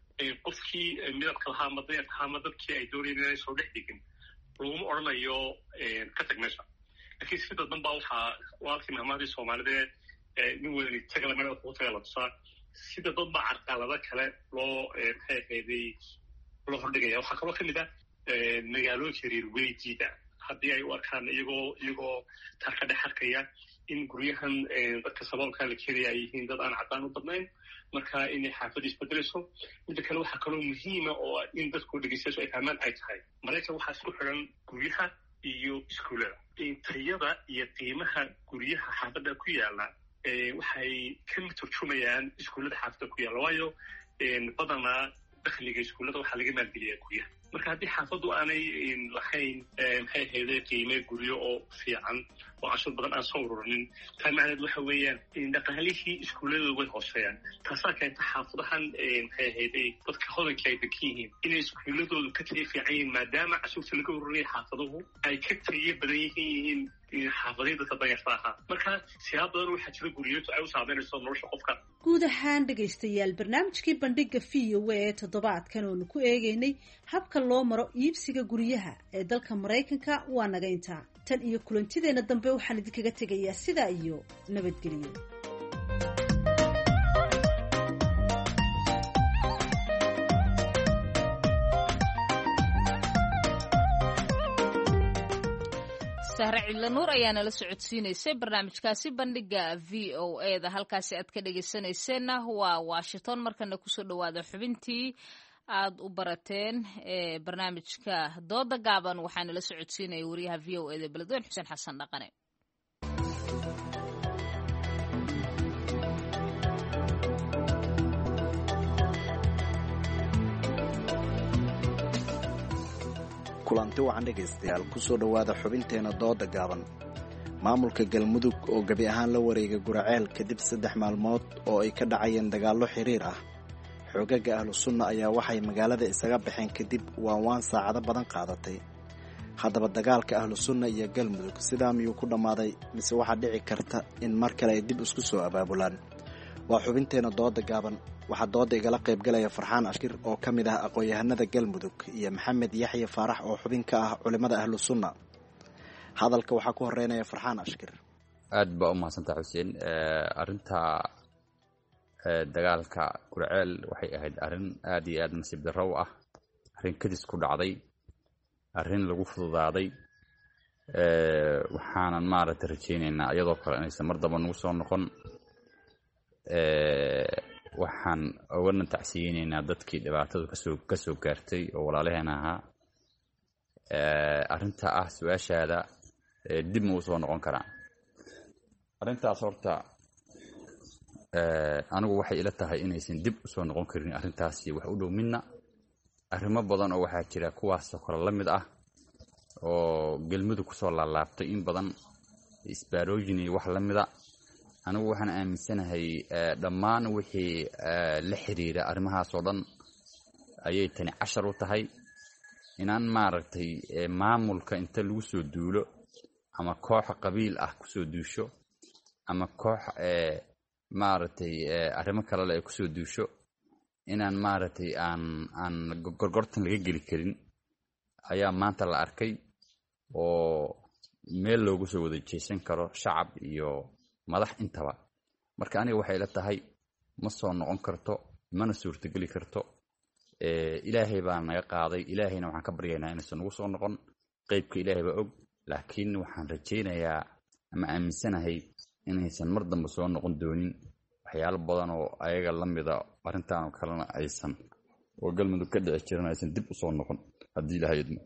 qofkii midabka lahaa ama dayarka lahaa ama dadkii ay doonayeen inay soo dhex dhigin laguma odhanayo ka tag meesha laakiin si dadban baa waxaa walkii mahmahdii soomaalida nin weyni tagala meel kugu taga la tusaa sida dad baa carqalado kale loo maxay ahayday loo hordhigaya waxaa kaloo kamid ah magaalooyinka reer weydiida haddii ay u arkaan iyagoo taa ka dhex arkaya in guryahan dadka saboolka la keenaya ay yihiin dad aan caddaan u badnayn marka inay xaafadii isbedelayso midda kale waxaa kaloo muhiima oo in dadku dhegeystayaashu ay fahmaan ay tahay maraykan waxaa isku xiran guryaha iyo iskuullada tayada iyo qiimaha guryaha xaafadda ku yaala waxay ka turjumayaan iskuullada xaafadda ku yaalla waayo badanaa dakhliga iskuullada waxaa laga maalgeliyaa guryaha marka haddii xaafaddu aanay lahayn maxay ahayday qiime guryo oo fiican oo cashur badan aan soo ururinin taa macneed waxa weeyaan dhaqaalihii iskuulladooda way hooseeyaan taasaa keenta xaafadahan maxay ahayday dadka hodanka ay degan yihiin inay iskuulladoodu ka tayo fiican yihiin maadaama cashuurta laga ururinaya xaafaduhu ay ka tayo badan yihiin xaafadihii dadka danyarta ahaa marka siyaab badan waxaa jira guriyadu ay u saameynayso nolosha qofka guud ahaan dhegaystayaal barnaamijkii bandhiga VOA ee toddobaadkan oonu ku eegaynay habka loo maro iibsiga guryaha ee dalka Maraykanka waa naga intaa tan iyo kulantideena dambe waxaan idinkaga tegayaa sidaa iyo nabadgelyo sahre cidla nuur ayaa nala socodsiinaysay barnaamijkaasi bandhiga VOA da halkaasi aad ka dhegaysanayseena waa Washington markana kusoo dhawaada xubintii aad u barateen ee barnaamijka dooda gaaban waxaa nala socodsiinaya wariyaha VOA da beledweyne xuseen xasan dhaqane kulanti wacan dhegaystayaal kusoo dhowaada xubinteena dooda gaaban maamulka galmudug oo gebi ahaan la wareegay guraceel kadib 3 maalmood oo ay ka dhacayeen dagaallo xiriir ah xoogaga ahlu sunna ayaa waxay magaalada isaga baxeen kadib waan saacado badan qaadatay haddaba dagaalka ahlu sunna iyo galmudug sidaa miyuu ku dhammaaday mise waxaa dhici karta in mar kale ay dib isku soo abaabulaan waa xubinteena dooda gaaban waxaa dooda igala qaybgalaya farxaan ashkir oo ka mid ah aqoon-yahanada galmudug iyo maxamed yaxya faarax oo xubin ka ah culimmada ahlu sunna hadalka waxaa ku horeynaya farxaan ashkir aad baa u mahadsantaha xuseen arrinta dagaalka gurceel waxay ahayd arrin aad iyo aad nasiib darro u ah arrin kadis ku dhacday arrin lagu fududaaday waxaanan maaragtay rajaynaynaa iyadoo kale inaysan mar damba nagu soo noqon waxaan ogana tacsiyeynaynaa dadkii dhibaatadu kasoo gaartay oo walaalaheena ahaa arrinta ah su-aashaada dib ma u soo noqon karaa arrintaas horta anigu waxay ila tahay inaysan dib u soo noqon karin arrintaasi wax u dhow midna arrimo badan oo waxaa jira kuwaasoo kale la mid ah oo galmudug kusoo laalaabtay in badan isbaarooyin iyo wax la mida anigu waxaan aaminsanahay dhammaan wixii la xiriira arrimahaas oo dhan ayay tani cashar u tahay inaan maaragtay maamulka inta lagu soo duulo ama koox qabiil ah kusoo duusho ama koox maaragtay arrimo kalele ay kusoo duusho inaan maaragtay aan gorgortan laga geli karin ayaa maanta la arkay oo meel loogu soo wada jeesan karo shacab iyo madax intaba. marka aniga waxay la tahay ma soo noqon karto, mana suurtageli karto. ilaahay baa naga qaaday, ilaahayna waxaan ka baryaynaa inaysan nagu soo noqon. qaybka ilaahay baa og, laakiin waxaan rajaynayaa ama aaminsanahay inaysan mar dambe soo noqon doonin waxyaalo badan oo ayaga la mida arrintan oo kalena aysan oo galmudug ka dhici jiran aysan dib u soo noqon haddii ilaahay idmo.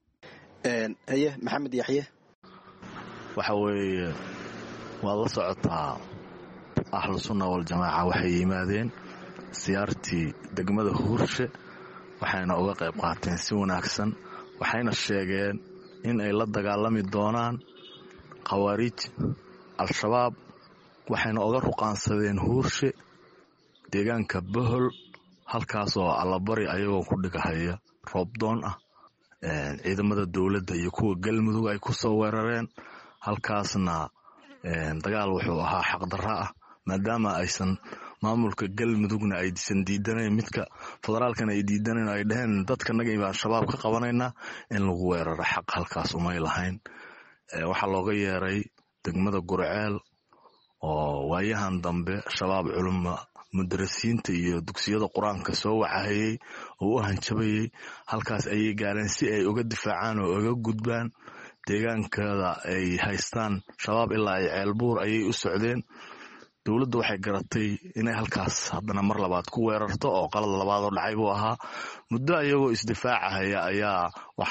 haye maxamed yaxye, waxa weeye waad la socotaa ahlu sunna waljamaaca waxay yimaadeen siyaartii degmada huurshe waxayna uga qayb qaateen si wanaagsan, waxayna sheegeen in ay la dagaalami doonaan khawaariij al-shabaab, waxayna uga ruqaansadeen huurshe deegaanka bohol, halkaasoo allabari ayagoo ku dhigahaya roobdoon ah. ciidamada dowladda iyo kuwa galmudug ay ku soo weerareen halkaasna dagaal wuxuu ahaa xaqdarra ah, maadaama aysan maamulka galmudugna aysan diidanayn, midka federaalkana ay diidanayn, ay dhaheen dadkanaga baan shabaab ka qabanaynaa in lagu weeraro xaq halkaas umay lahayn. waxaa looga yeeray degmada gurceel oo waayahan dambe shabaab culuma mudarisiinta iyo dugsiyada qur-aanka soo wacahayey oo u hanjabayey, halkaas ayay gaareen si ay uga difaacaan oo uga gudbaan deegaankada ay haystaan shabaab ilaa ay ceelbuur ayay u socdeen. dowladda waxay garatay inay halkaas haddana mar labaad ku weerarto oo qalad labaad oo dhacay buu ahaa. muddo ayagoo isdifaacahaya ayaa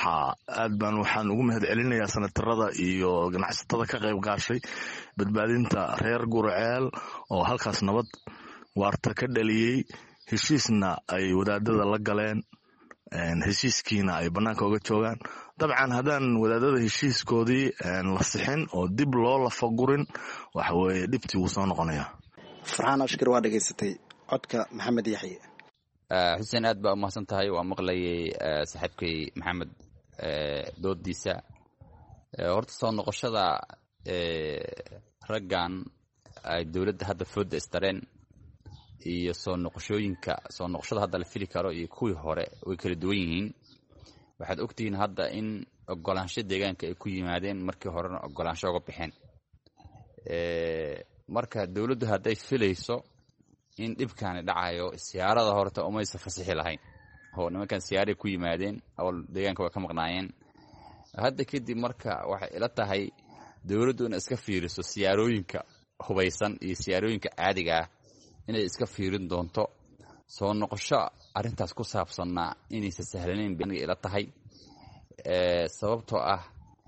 waxaan ugu mahad celinayaa sanatarada iyo ganacsatada ka qayb gaashay badbaadinta reer gurceel oo halkaas nabad waarta ka dhaliyey, heshiisna ay wadaadada la galeen, heshiiskiina ay bannaanka uga joogaan. dabcan haddaan wadaadada heshiiskoodii la sixin oo dib loo lafagurin waxa weeye dhibtii wuu soo noqonayaa. farxaan ashkir waa dhegaysatay codka maxamed yaxye. xuseen aad baa umahadsan tahay. waa maqlayay saaxiibkay maxamed doodiisa. horta soo noqoshada raggan ay dowladda hadda fooda istareen iyo soo noqoshada hadda la fili karo iyo kuwii hore way kala duwan yihiin. waxaad ogtihiin hadda in ogolaansho deegaanka ay ku yimaadeen, markii horena ogolaansho uga bixeen. marka dowladdu hadday filayso in dhibkaani dhacayo siyaarada horta umaysa fasixi lahayn oo nimankan siyaaray ku yimaadeen awal deegaanka way ka maqnaayeen. hadda kadib marka waxay ila tahay dowladdu inay iska fiiriso siyaarooyinka hubaysan iyo siyaarooyinka caadiga ah inay iska fiirin doonto. soo noqosho arrintaas ku saabsanna inaysan sahlanayn bay aniga ila tahay. sababtoo ah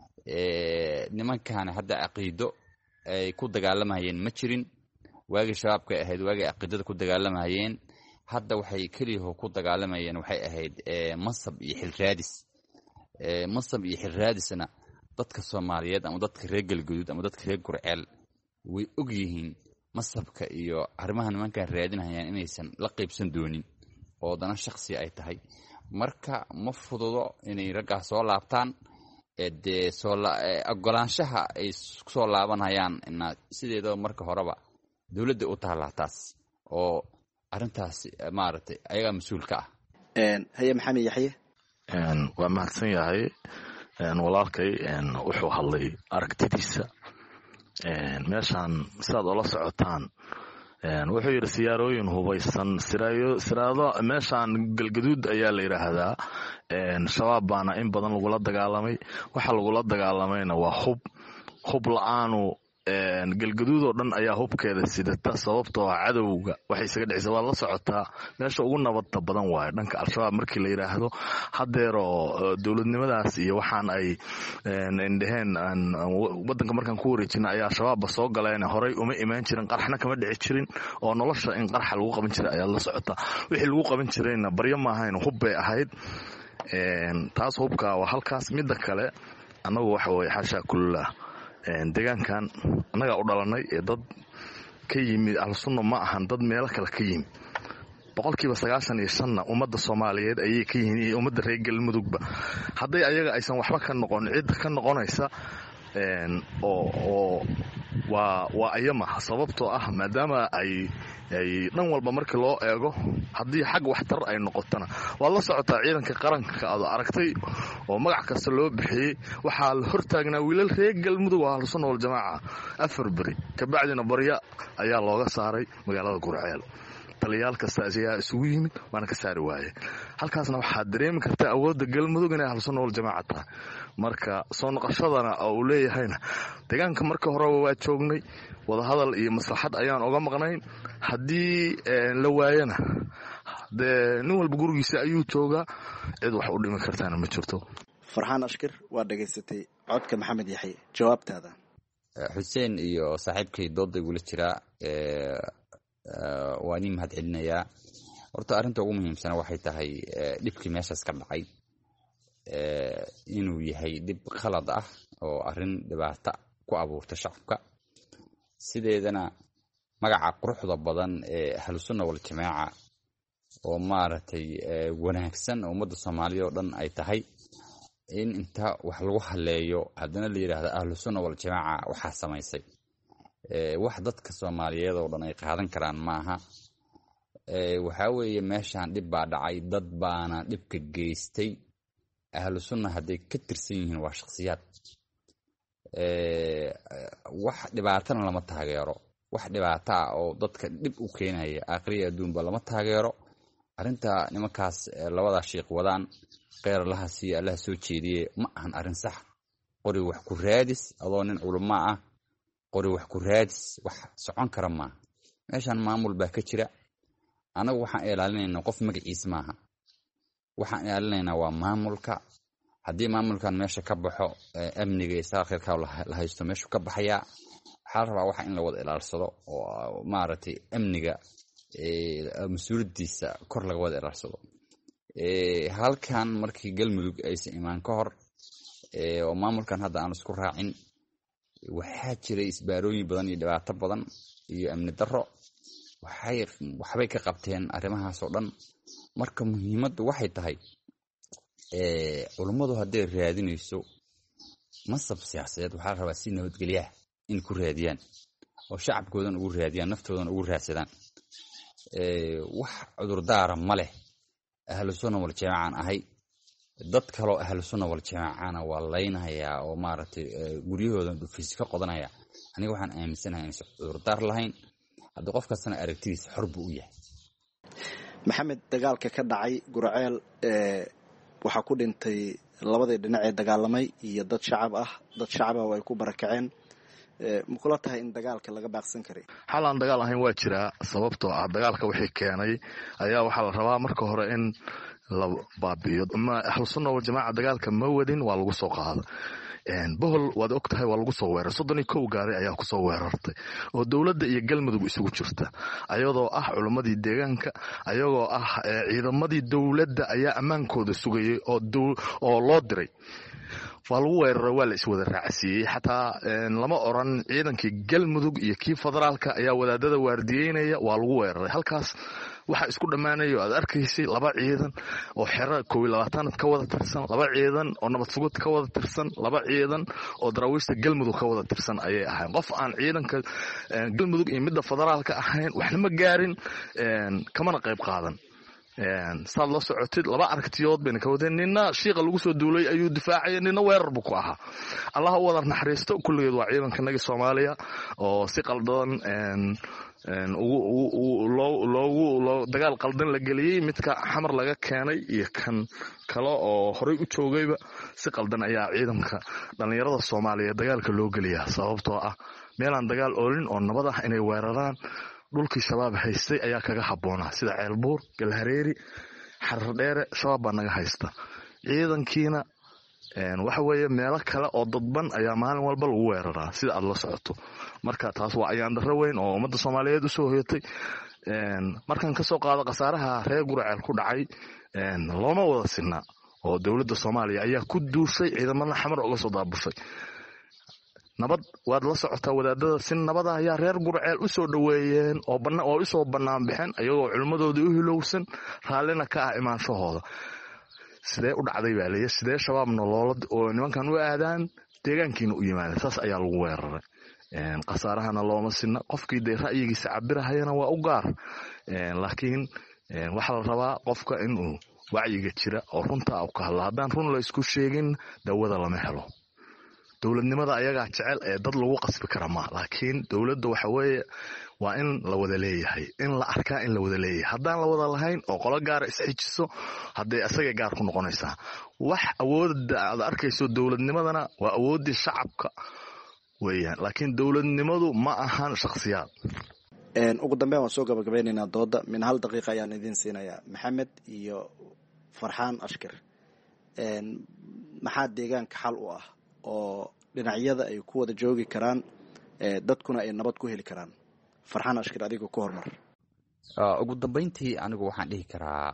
nimankaani hadda caqiido ay ku dagaalamayeen ma jirin. waagii shabaabka ahayd waagii caqiidada ku dagaalamayeen. hadda waxay keliyaho ku dagaalamayeen waxay ahayd mansab iyo xilraadis. mansab iyo xilraadisna dadka soomaaliyeed ama dadka reer galgaduud ama dadka reer gurceel way og yihiin masabka iyo arrimaha nimankan raadinayaan inaysan la qaybsan doonin oo dana shakhsi ay tahay. marka ma fududo inay raggaas soo laabtaan. dee ogolaanshaha ay soo laabanayaan sideedaba marka horeba dowladda u taallaa taas oo arrintaas maaragtay ayagaa mas-uulka ah. haye maxamed yaxye. waa mahadsan yahay walaalkay. wuxuu hadlay aragtidiisa. meeshaan sidaad ola socotaan wuxuu yidhi siyaarooyin hubaysan siraado meeshaan galgaduud ayaa la yidhaahdaa. shabaab baana in badan lagula dagaalamay. waxa lagula dagaalamayna waa hub la-aanu galgaduud oo dhan ayaa hubkeeda sidata, sababtoo ah cadowga waxay isaga dhicisa. waad la socotaa meesha ugu nabadda badan waayo dhanka al-shabaab markii la yidhaahdo. haddeeroo dowladnimadaas iyo waxaan ay dhaheen waddanka markaan ku wareejina ayaa shabaabba soo galeen. horey uma imaan jirin, qarxna kama dhici jirin, oo nolosha in qarxa lagu qaban jiray ayaad la socotaa. wixii lagu qaban jirayna baryo maahayn, hub bay ahayd. taas hubka waa halkaas. midda kale annagu waxa weye xaashaa kullah deegaankan annagaa u dhalanay ee dad ka yimid ahlusunna ma ahan dad meelo kale ka yimid. 95% ummadda soomaaliyeed ayay ka yihiin iyo ummadda reer galmudugba. hadday ayaga aysan waxba ka noqon, cidda ka noqonaysa oo waa ayamaha sababtoo ah maadaama ay dhan walba markii loo eego haddii xag waxtar ay noqotona waad la socotaa ciidanka qaranka aad aragtay oo magac kasta loo bixiyey waxaa la hortaagnaa wiilal reer galmudug oo ahlusunna waljamaaca 4 beri kabacdina barya ayaa looga saaray magaalada gurceel taliyaal kasta ayaa isugu yimid waana ka saari waaye halkaasna waxaad dareemi kartaa awoodda galmudug inay ahlusunna waljamaaca tahay marka soo noqoshadana oo uu leeyahayna deegaanka marka horeba waa joognay wadahadal iyo maslaxad ayaan oga maqnayn haddii la waayana dee nin walba gurigiisa ayuu joogaa cid wax u dhimi kartaana ma jirto. farxaan ashkir waa dhegaysatay codka maxamed yaxye jawaabtaada. xuseen iyo saaxiibkay dooda igula jiraa waa nin mahad celinayaa. horta arrinta ugu muhiimsana waxay tahay dhibkii meeshaas ka dhacay inuu yahay dhib khalad ah oo arrin dhibaato ku abuurta shacabka sideedana magaca quruxda badan ee ahlusunna waljamaaca oo maaragtay wanaagsan ummadda soomaaliya oo dhan ay tahay in inta wax lagu haleeyo haddana la yidhaahdo ahlusunna waljamaaca waxaa samaysay wax dadka soomaaliyeed oo dhan ay qaadan karaan maaha. waxaa weeye meeshaan dhib baa dhacay dad baana dhibka geystay. ahlusunna hadday ka tirsan yihiin waa shakhsiyaad wax dhibaatana lama taageero wax dhibaato ah oo dadka dhib u keenaya aakhiriya adduunba lama taageero. arrinta nimankaas labadaa sheekh wadaan kheyr allaha siiya allaha soo jeediye ma ahan arrin sax. qori wax ku raadis adoo nin culamo ah qori wax ku raadis wax socon kara maaha. meeshaan maamul baa ka jira. anagu waxaan ilaalinaynaa qof magaciis maaha. waxaan ilaalinaynaa waa maamulka. haddii maamulkan meesha ka baxo amniga iyo saakhirka la haysto meeshu ka baxayaa. waxaa la rabaa waxa in la wada ilaalsado oo maaragtay amniga mas-uuliyadiisa kor laga wada ilaalsado. halkan markii galmudug aysan imaan ka hor oo maamulkan hadda aan isku raacin waxaa jiray isbaarooyin badan iyo dhibaato badan iyo amni darro waxbay ka qabteen arrimahaas oo dhan. marka muhiimaddu waxay tahay culummadu hadday raadinayso masab siyaasadeed waxaa la rabaa si nabadgelyaah in ku raadiyaan oo shacabkoodan ugu raadiyaan naftoodan ugu raadsadaan. wax cudurdaara ma leh ahlusunna waljamaacaan ahay. dad kaloo ahlusunna waljamaacana waa laynayaa oo maaragtay guryahoodan dhufiis ka qodanaya. aniga waxaan aaminsanahay inaysan cudurdaar lahayn. haddii qof kastana aragtidiisa xor buu u yahay. maxamed dagaalka ka dhacay gurceel waxaa ku dhintay labadii dhinac ee dagaalamay iyo dad shacab oo ay ku barakaceen. ma kula tahay in dagaalka laga baaqsan karay? xal aan dagaal ahayn waa jiraa sababtoo ah dagaalka wixii keenay ayaa waxaa la rabaa marka hore in la baabi'iyo. ahlusunna waljamaaca dagaalka ma wadin waa lagu soo qaada. bohol waad og tahay waa lagu soo weeray 31 gaari ayaa ku soo weerartay oo dowladda iyo galmudug isugu jirta ayadoo ah culimmadii deegaanka ayagoo ah ciidamadii dowladda ayaa ammaankooda sugayay oo loo diray. waa lagu weeraray waa la iswada raacsiiyey xataa lama oran ciidankii galmudug iyo kii federaalka ayaa wadaadada waardiyeynaya waa lagu weeraray. halkaas waxaa isku dhammaanaya aad arkaysay 2 ciidan oo xero 12 ka wada tirsan 2 ciidan oo nabad sugid ka wada tirsan 2 ciidan oo daraawiishta galmudug ka wada tirsan ayay ahayn. qof aan ciidanka galmudug iyo midda federaalka ahayn waxna ma gaarin kamana qayb qaadan. saad la socotid 2 aragtiyood bayna ka wadeen. nina shiiqa lagu soo duulay ayuu difaacaya nina weerar buu ku ahaa. allah u wada naxariisto kulligeed waa ciidankanaga Soomaaliya oo si qaldan dagaal qaldan la geliyey. midka xamar laga keenay iyo kan kale oo horey u joogayba si qaldan ayaa ciidanka dhallinyarada Soomaaliya dagaalka loo geliyaa sababtoo ah meelaan dagaal oolin oo nabad ah inay weeraraan dhulkii shabaab haystay ayaa kaga habboonaa sida ceelbuur galhareeri xarar dheere shabaab baa naga haysta. ciidankiina waxa weeye meelo kale oo dadban ayaa maalin walba lagu weeraraa sida aad la socoto. marka taas waa ayaan darro weyn oo ummadda Soomaaliyeed u soo hoyatay. markan ka soo qaado khasaaraha reer gurceel ku dhacay looma wada sinna oo dowladda Soomaaliya ayaa ku duushay ciidamada xamar uga soo daabushay. nabad waad la socotaa wadaadada si nabada ayaa reer gurceel u soo dhaweeyeen oo u soo bannaan bixin ayagoo culimmadoodii u hilowsan raallina ka ah imaanshahooda. sidee u dhacday baa leeyahay sidee shabaabna oo nimankan u aadaan deegaankiina u yimaadeen saas ayaa lagu weeraray. khasaarahana looma sinna qofkii dee ra'yigiisa cabirahayana waa u gaar laakiin waxaa la rabaa qofka inuu wacyiga jira oo runta ka hadla haddaan run la isku sheegin dawada lama helo dowladnimada ayagaa jecel ee dad lagu qasbi kara ma laakiin dowladda waxa weeye waa in la wada leeyahay in la arkaa in la wada leeyahay haddaan la wada lahayn oo qolo gaara isxijiso hadday asagay gaar ku noqonaysaa wax awoodda aad arkayso dowladnimadana waa awooddii shacabka weeyaan laakiin dowladnimadu ma ahan shakhsiyaad ugu dambeyn waan soo gabagabeynaynaa dooda min hal daqiiqa ayaan idiin siinayaa maxamed iyo farxaan ashkir maxaa deegaanka xal u ah oo dhinacyada ay ku wada joogi karaan dadkuna ay nabad ku heli karaan farxaan ashkir adiga ku hormar ugu dambeyntii anigu waxaan dhihi karaa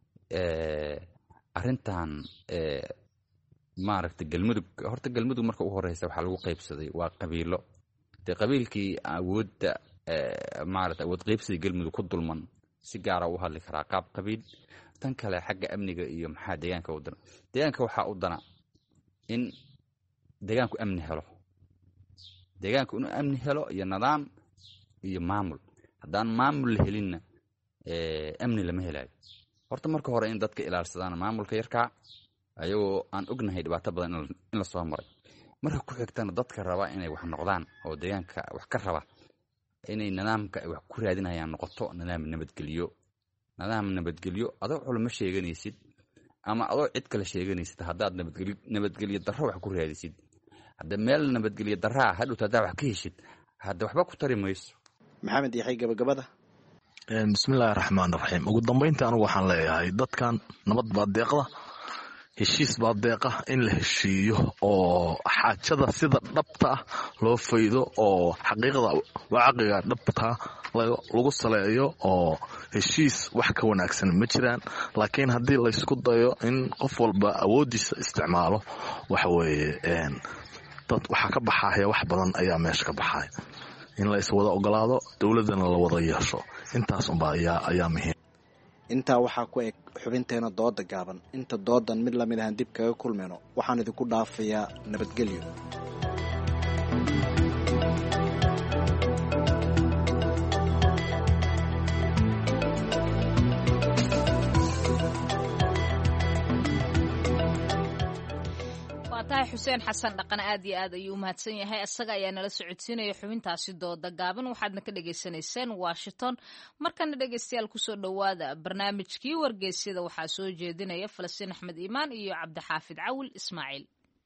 arrintan maaragtay galmudug horta galmudug marka u horeysa waxaa lagu qaybsaday waa qabiilo dee qabiilkii awoodda maaragtay awood qaybsiga galmudug ku dulman si gaara u hadli karaa qaab qabiil tan kale xagga amniga iyo maxaa deegaanka u dana deegaanka waxaa u dana in deegaanku amni helo deegaanku inuu amni helo iyo nidaam iyo maamul haddaan maamul la helinna amni lama helayo horta marka hore in dadka ilaalsadaan maamulka yarkaa ayagoo aan ognahay dhibaato badan in la soo maray marka ku xigtana dadka raba inay wax noqdaan oo deegaanka wax ka raba inay nidaamka ay wax ku raadinayaan noqoto nidaam nabadgelyo adoo culimo sheeganaysid ama adoo cid kale sheeganaysid haddaad nabadgelyo darro wax ku raadisid hadda meel nabadgelyo darraa hadhowta haddaa wax ka heshid hadda waxba ku tari mayso maxamed yaxay gabagabada bismillahi raxmaan raxiim ugu dambeyntii anugu waxaan leeyahay dadkan nabad baa deeqda heshiis baa deeqa in la heshiiyo oo xaajada sida dhabta ah loo faydo oo xaqiiqda wacaqiga dhabta lagu saleeyo oo heshiis wax ka wanaagsan ma jiraan laakiin haddii laysku dayo in qof walba awooddiisa isticmaalo waxa weeye dad waxaa ka baxaya wax badan ayaa meesha ka baxaya in la iswada ogolaado dowladdana la wada yeesho intaas unba ayaa muhiim intaa waxaa ku eg xubinteena dooda gaaban inta doodan mid lamid ahaan dib kaga kulmayno waxaan idinku dhaafayaa nabadgelyo tahay xuseen xasan dhaqan aad iyo aad ayuu umahadsan yahay isaga ayaa nala socodsiinaya xubintaasi dooda gaaban waxaadna ka dhagaysanayseen washington markana dhegaystayaal kusoo dhowaada barnaamijkii wargeysyada waxaa soo jeedinaya falastiin axmed iimaan iyo cabdixaafid cawil ismaaciil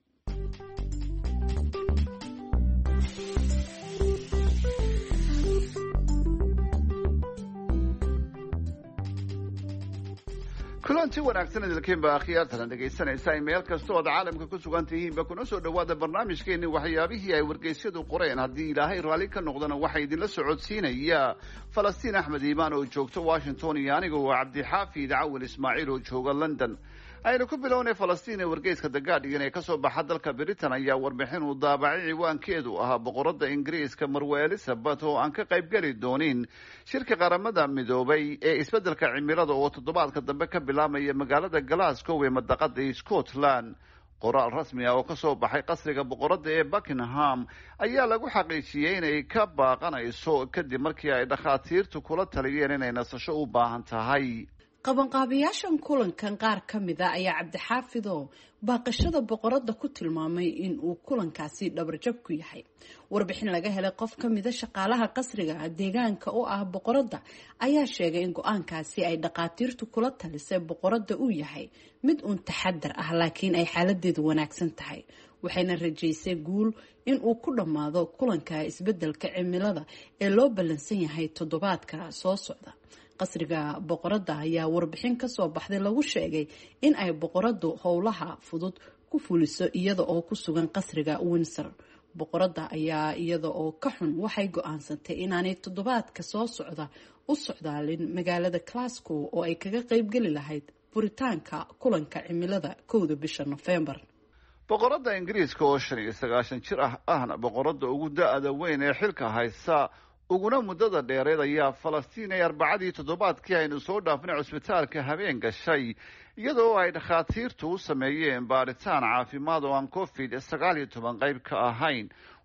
kulanti wanaagsan idilkiinba akhyaartana dhegaysanaysa meel kasta ood caalamka ku sugan tihiinba kuna soo dhowaada barnaamijkeenni waxyaabihii ay wargeysyadu qoreen haddii ilaahay raalli ka noqdana waxaa idinla socodsiinaya falastiin axmed iimaan oo joogta washington iyo aniga oo cabdixaafid cawil ismaaciil oo jooga london aynu ku bilownay falastiin ee wargeyska The Guardian ee ka soo baxa dalka Britain ayaa warbixin uu daabacay ciwaankeedu ahaa boqoradda Ingiriiska Marwe Elizabeth oo aan ka qayb geli doonin shirka qaramada midoobay ee isbeddelka cimilada oo toddobaadka dambe ka bilaabmaya magaalada Glasgow ee madaqada Scotland. qoraal rasmi ah oo ka soo baxay qasriga boqoradda ee Buckingham ayaa lagu xaqiijiyey inay ka baaqanayso kadib markii ay dhakhaatiirtu kula taliyeen inay nasasho u baahan tahay. qabanqaabayaashan kulankan qaar ka mida ayaa cabdixaafidow baaqashada boqoradda ku tilmaamay in uu kulankaasi dhabarjab ku yahay. warbixin laga helay qof ka mida shaqaalaha qasriga deegaanka u ah boqoradda ayaa sheegay in go-aankaasi ay dhakhaatiirtu kula talisay boqoradda uu yahay mid uun taxadar ah laakiin ay xaaladeedu wanaagsan tahay. waxayna rajaysay guul in uu ku dhammaado kulanka isbeddelka cimilada ee loo ballansan yahay toddobaadka soo socda. qasriga boqoradda ayaa warbixin ka soo baxday lagu sheegay in ay boqoraddu howlaha fudud ku fuliso iyada oo ku sugan qasriga Windsor. boqoradda ayaa iyada oo ka xun waxay go-aansantay inaanay toddobaadka soo socda u socdaalin magaalada Glasgow oo ay kaga qaybgeli lahayd furitaanka kulanka cimilada 1 bisha November. boqoradda Ingiriiska oo 95 jir ahna boqoradda ugu da-da weyn ee xilka haysa uguna muddada dheereed ayaa Falastiin ay arbacadii toddobaadkii aynu soo dhaafnay cusbitaalka habeen gashay iyadoo ay dhakhaatiirtu u sameeyeen baaritaan caafimaad oo aan COVID-19 qayb ka ahayn.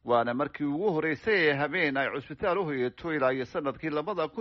waana markii ugu horreysay ee habeen ay cusbitaal u hoyato ilaa iyo sanadkii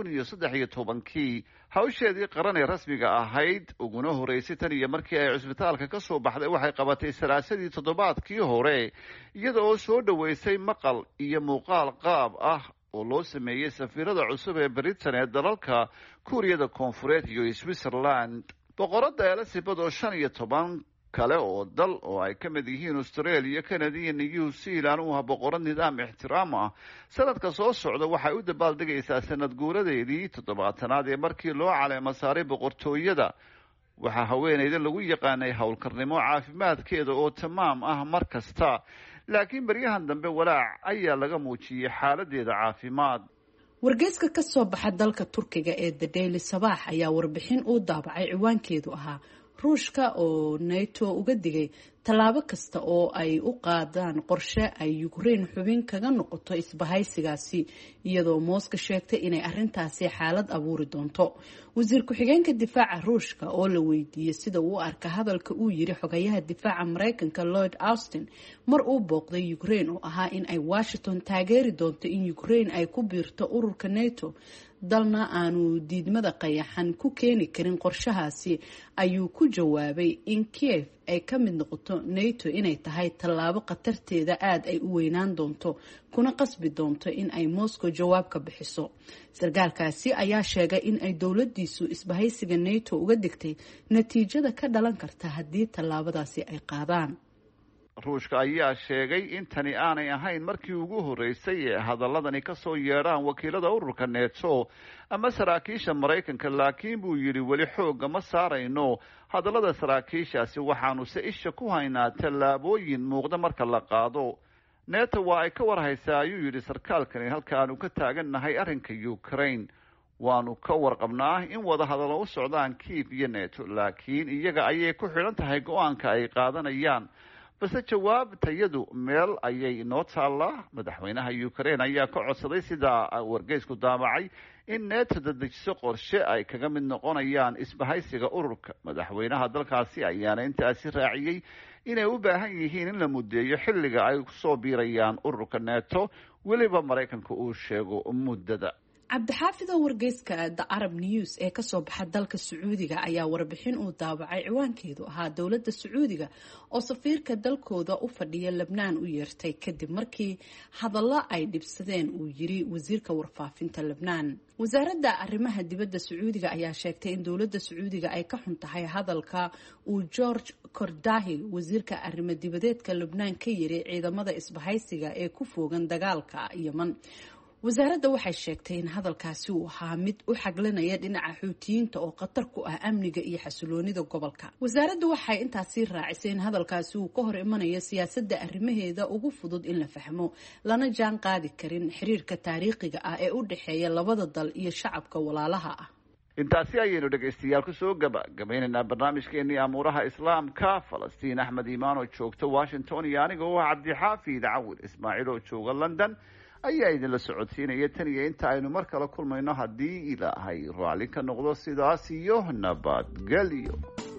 2013 hawsheedii qaran ee rasmiga ahayd uguna horreysay tan iyo markii ay cusbitaalka ka soo baxday waxay qabatay salaasadii toddobaadkii hore iyada oo soo dhoweysay maqal iyo muuqaal qaab ah oo loo sameeyey safiirada cusub ee Britain ee dalalka Kuuriyada Koonfureed iyo Switzerland. boqorada Elizabeth oo 15 kale oo dal oo ay ka mid yihiin Australia, Canada iyo New Zealand oo boqorad nidaam ixtiraam ah sanadka soo socda waxay u dabaaldegaysaa sanad guuradeedii 70aad ee markii loo caleemo saaray boqortooyada. waxaa haweeneyda lagu yaqaanay howlkarnimo caafimaadkeeda oo tamaam ah mar kasta, laakiin baryahan dambe walaac ayaa laga muujiyey xaaladeeda caafimaad. wargeyska ka soo baxa dalka Turkiga ee The Daily Sabah ayaa warbixin uu daabacay ciwaankeedu ahaa Ruushka oo NATO uga digay tallaabo kasta oo ay u qaadaan qorshe ay Ukraine xubin kaga noqoto isbahaysigaasi, iyadoo Moscow sheegtay inay arrintaasi xaalad abuuri doonto. wasiir ku-xigeenka difaaca Ruushka oo la weydiiyey sida uu arka hadalka uu yiri xogayaha difaaca Mareykanka Lloyd Austin mar uu booqday Ukraine oo ahaa in ay Washington taageeri doonto in Ukraine ay ku biirto ururka NATO, dalna aanu diidmada qayaxan ku keeni karin qorshahaasi, ayuu ku jawaabay in Kiev ay ka mid noqoto NATO inay tahay tallaabo khatarteeda aad ay u weynaan doonto kuna qasbi doonto in ay Moscow jawaab ka bixiso. sargaalkaasi ayaa sheegay in ay dowladiisu isbahaysiga NATO uga digtay natiijada ka dhalan karta haddii tallaabadaasi ay qaadaan. ruushka ayaa sheegay in tani aanay ahayn markii ugu horreysay ee hadaladani ka soo yeedhaan wakiilada ururka NATO ama saraakiisha Mareykanka, laakiin buu yidhi weli xooga ma saarayno hadallada saraakiishaasi, waxaanu se isha ku haynaa tallaabooyin muuqda marka la qaado. NATO waa ay ka warhaysaa ayuu yidhi sarkaalkani halka aanu ka taagannahay arrinka Ukraine. waanu ka warqabnaa in wada hadallo u socdaan Kiev iyo NATO, laakiin iyaga ayay ku xidhan tahay go-aanka ay qaadanayaan. balse jawaabtayadu meel ayay inoo taallaa. madaxweynaha Ukraine ayaa ka codsaday sida wargeysku daabacay in NATO dejiso qorshe ay kaga mid noqonayaan isbahaysiga ururka. madaxweynaha dalkaasi ayaana intaasi raaciyey inay u baahan yihiin in la muddeeyo xilliga ay kusoo biirayaan ururka NATO, weliba Mareykanka uu sheego muddada. cabdixaafid oo wargeyska The Arab News ee kasoo baxa dalka Sacuudiga ayaa warbixin uu daabacay ciwaankeedu ahaa dowladda Sacuudiga oo safiirka dalkooda u fadhiya Lebanon u yeertay kadib markii hadallo ay dhibsadeen uu yiri wasiirka warfaafinta Lebanon. wasaaradda arrimaha dibadda Sacuudiga ayaa sheegtay in dowladda Sacuudiga ay ka xun tahay hadalka uu George Kordahi wasiirka arrimaha dibadeedka Lebanon ka yiri ciidamada isbahaysiga ee ku foogan dagaalka Yemen. wasaaradda waxay sheegtay in hadalkaasi uu ahaa mid u xaglanaya dhinaca xuutiyiinta oo khatar ku ah amniga iyo xasiloonida gobolka. wasaaraddu waxay intaasi raacisay in hadalkaasi uu ka hor imanayo siyaasadda arrimaheeda ugu fudud in la fahmo, lana jaan qaadi karin xiriirka taariikhiga ah ee u dhexeeya labada dal iyo shacabka walaalaha ah. intaasi ayaynu dhegaystayaal kusoo gabagabaynaynaa barnaamijkeenii amuuraha islaamka. Falastiin Axmed Imaan oo joogta Washington iyo aniga oo Cabdixaafid Cawil Ismaaciil oo jooga London ayaa idinla socodsiinaya tan iyo inta aynu mar kale kulmayno haddii ilaahay raalli ka noqdo. sidaas iyo nabadgelyo.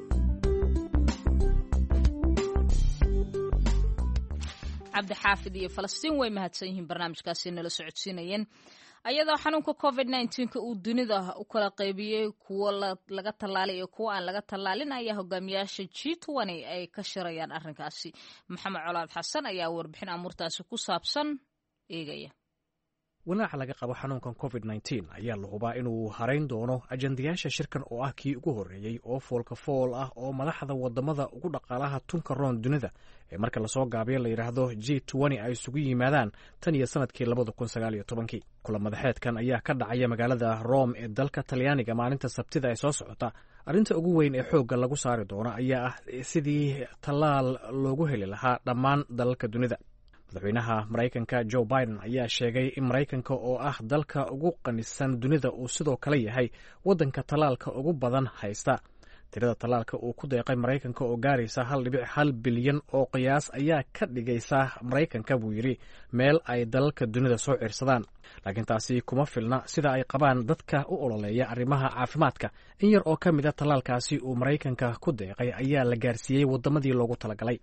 cabdixaafid iyo falastiin way mahadsan yihiin barnaamijkaasi nala socodsiinayeen. ayadoo xanuunka COVID-19 uu dunida u kala qaybiyey kuwo laga tallaalay iyo kuwo aan laga tallaalin ayaa hogaamiyaasha G20 ay ka shirayaan arrinkaasi. maxamed colaad xasan ayaa warbixin amuurtaasi ku saabsan eegaya. walaaca laga qabo xanuunkan COVID-19 ayaa la hubaa inuu harayn doono ajandayaasha shirkan oo ah kii ugu horreeyey oo foolka fool ah oo madaxda wadamada ugu dhaqaalaha tunka roon dunida ee marka lasoo gaabiyo la yidhaahdo G20 ay isugu yimaadaan tan iyo sanadkii 2019. kulan madaxeedkan ayaa ka dhacaya magaalada Rome ee dalka Talyaaniga maalinta Sabtida ee soo socota. arrinta ugu weyn ee xoogga lagu saari doono ayaa ah sidii tallaal loogu heli lahaa dhammaan dalalka dunida. madaxweynaha Mareykanka Joe Biden ayaa sheegay in Mareykanka oo ah dalka ugu qanisan dunida uu sidoo kale yahay wadanka talaalka ugu badan haysta. tirada talaalka uu ku deeqay Mareykanka oo gaaraysa 1.1 bilyan oo qiyaas ayaa ka dhigaysa Mareykanka buu yiri meel ay dalalka dunida soo cirsadaan. laakiin taasi kuma filna sida ay qabaan dadka u ololeeya arrimaha caafimaadka. in yar oo ka mid ah talaalkaasi uu Mareykanka ku deeqay ayaa la gaarsiiyey wadamadii loogu talagalay.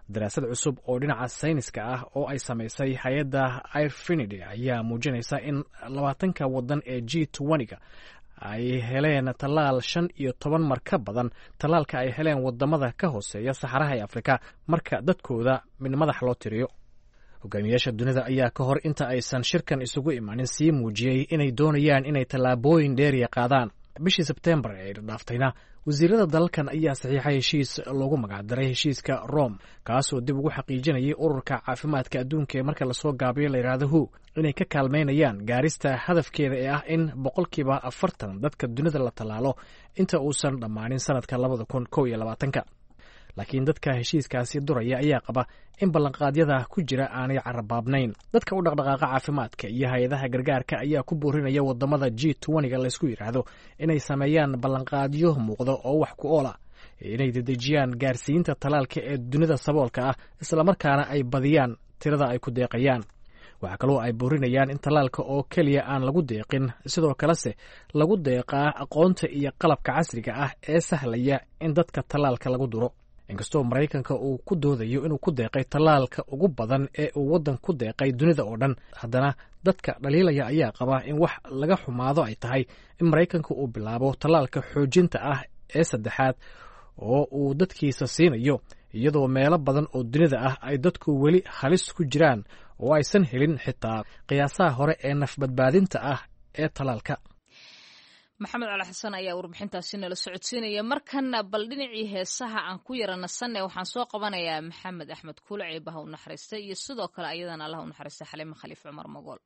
daraasad cusub oo dhinaca sayniska ah oo ay samaysay hay-adda airfinity ayaa muujinaysa in 20 waddan ee G20ga ay heleen tallaal 15 mar ka badan tallaalka ay heleen wadamada ka hooseeya saxaraha ee Afrika marka dadkooda mid madax loo tiriyo. hogaamiyaasha dunida ayaa ka hor inta aysan shirkan isugu imaanin sii muujiyey inay doonayaan inay tallaabooyin dheeriya qaadaan. bishii Sebtembar ee dhaaftayna wasiirada dalalkan ayaa saxiixay heshiis loogu magacdaray heshiiska Rome kaasoo dib ugu xaqiijinayay ururka caafimaadka adduunka ee marka lasoo gaabiyo la yiraahdo WHO inay ka kaalmeynayaan gaarista hadafkeeda ee ah in 40% dadka dunida la tallaalo inta uusan dhammaanin sanadka 2021. laakiin dadka heshiiskaasi duraya ayaa qaba in ballanqaadyada ku jira aanay carabaabnayn. dadka u dhaqdhaqaaqa caafimaadka iyo hay-adaha gargaarka ayaa ku boorinaya wadamada G20ga laysku yidhaahdo inay sameeyaan ballanqaadyo muuqda oo wax ku oola, inay dedejiyaan gaarsiinta talaalka ee dunida saboolka ah, islamarkaana ay badiyaan tirada ay ku deeqayaan. waxaa kaloo ay boorinayaan in talaalka oo keliya aan lagu deeqin, sidoo kalese lagu deeqaa aqoonta iyo qalabka casriga ah ee sahlaya in dadka talaalka lagu duro. inkastoo Maraykanka uu ku doodayo inuu ku deeqay tallaalka ugu badan ee uu waddan ku deeqay dunida oo dhan, haddana dadka dhaliilaya ayaa qaba in wax laga xumaado ay tahay in Maraykanka uu bilaabo tallaalka xoojinta ah ee saddexaad oo uu dadkiisa siinayo, iyadoo meelo badan oo dunida ah ay dadku weli halis ku jiraan oo aysan helin xitaa qiyaasaha hore ee nafbadbaadinta ah ee tallaalka. maxamed cali xasan ayaa warbixintaasi nala socodsiinaya. markana bal dhinacii heesaha aan ku yara nasanne waxaan soo qabanayaa maxamed axmed kuulac ee baha u naxariistay iyo sidoo kale ayadana allah u naxariistay xaliimo khaliif cumar magool.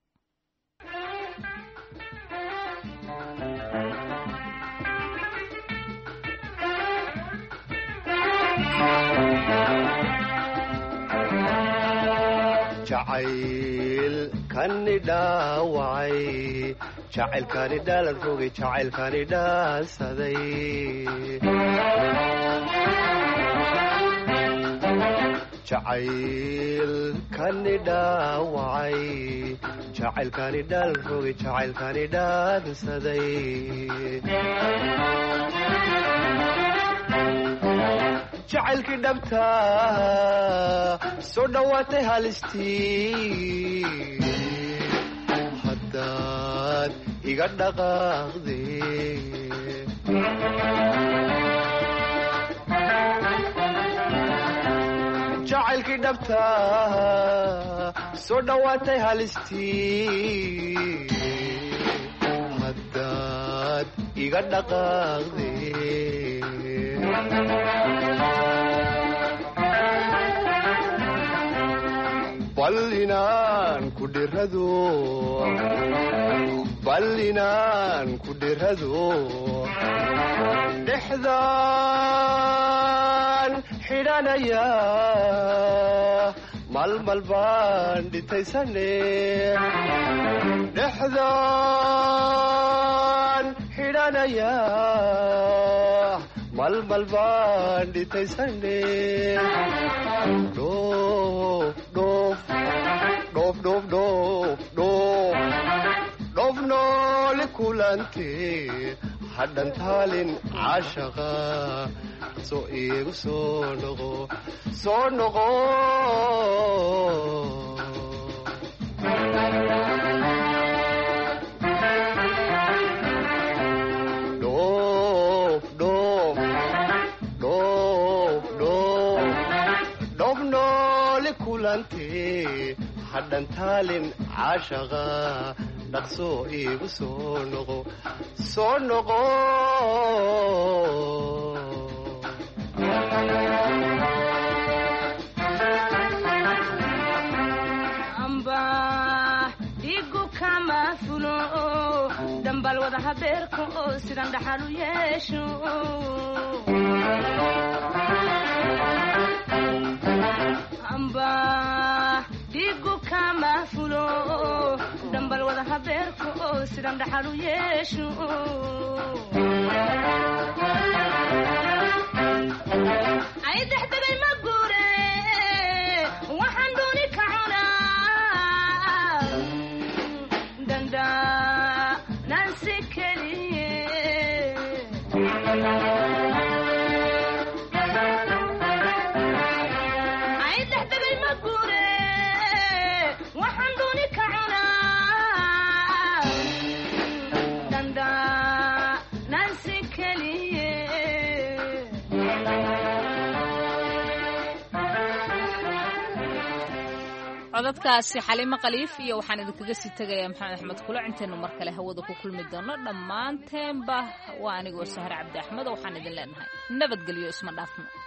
jacaylkani dhaawacay jacaylkani dhaalan rogay jacaylkani dhaansaday jacaylkani dhaawacay jacaylkani dhaalan rogay jacaylkani dhaansaday jacaylkii dhabta soo dhowaatay halistii haddaad iga dhaqaaqde jacaylkii dhabta soo dhowaatay halistii haddaad iga dhaqaaqde bal inaan ku dhirado dhexdaan xidhanaya malmal baan dhitaysane dhexdaan xidhanaya malmal baan dhitaysane dhoof noole kulante hadhan taalin caashaqa soo iigu soo noqo dhoof noole kulante hadhan taalin caashaqa dhaqsoo iigu soo noqo amba dhigu kama fulo dambal wada habeerka oo sidan dhaxal u yeesho amba dhigu kama fulo dambal wada habeerka oo sidan dhaxal u yeesho ay dexdegay ma guure waxaan dooni ka cunaa danda nansi keliye ay ma guure waxaan dooni ka cunaa dandaanansi keliye codadkaasi xaliimo khaliif iyo waxaan idinkaga sii tegayaa maxamed axmed kule intaynu mar kale hawada ku kulmi doono dhammaanteenba waa anigoo sahre cabdi axmed waxaan idin leenahay nabadgelyo isma dhaafno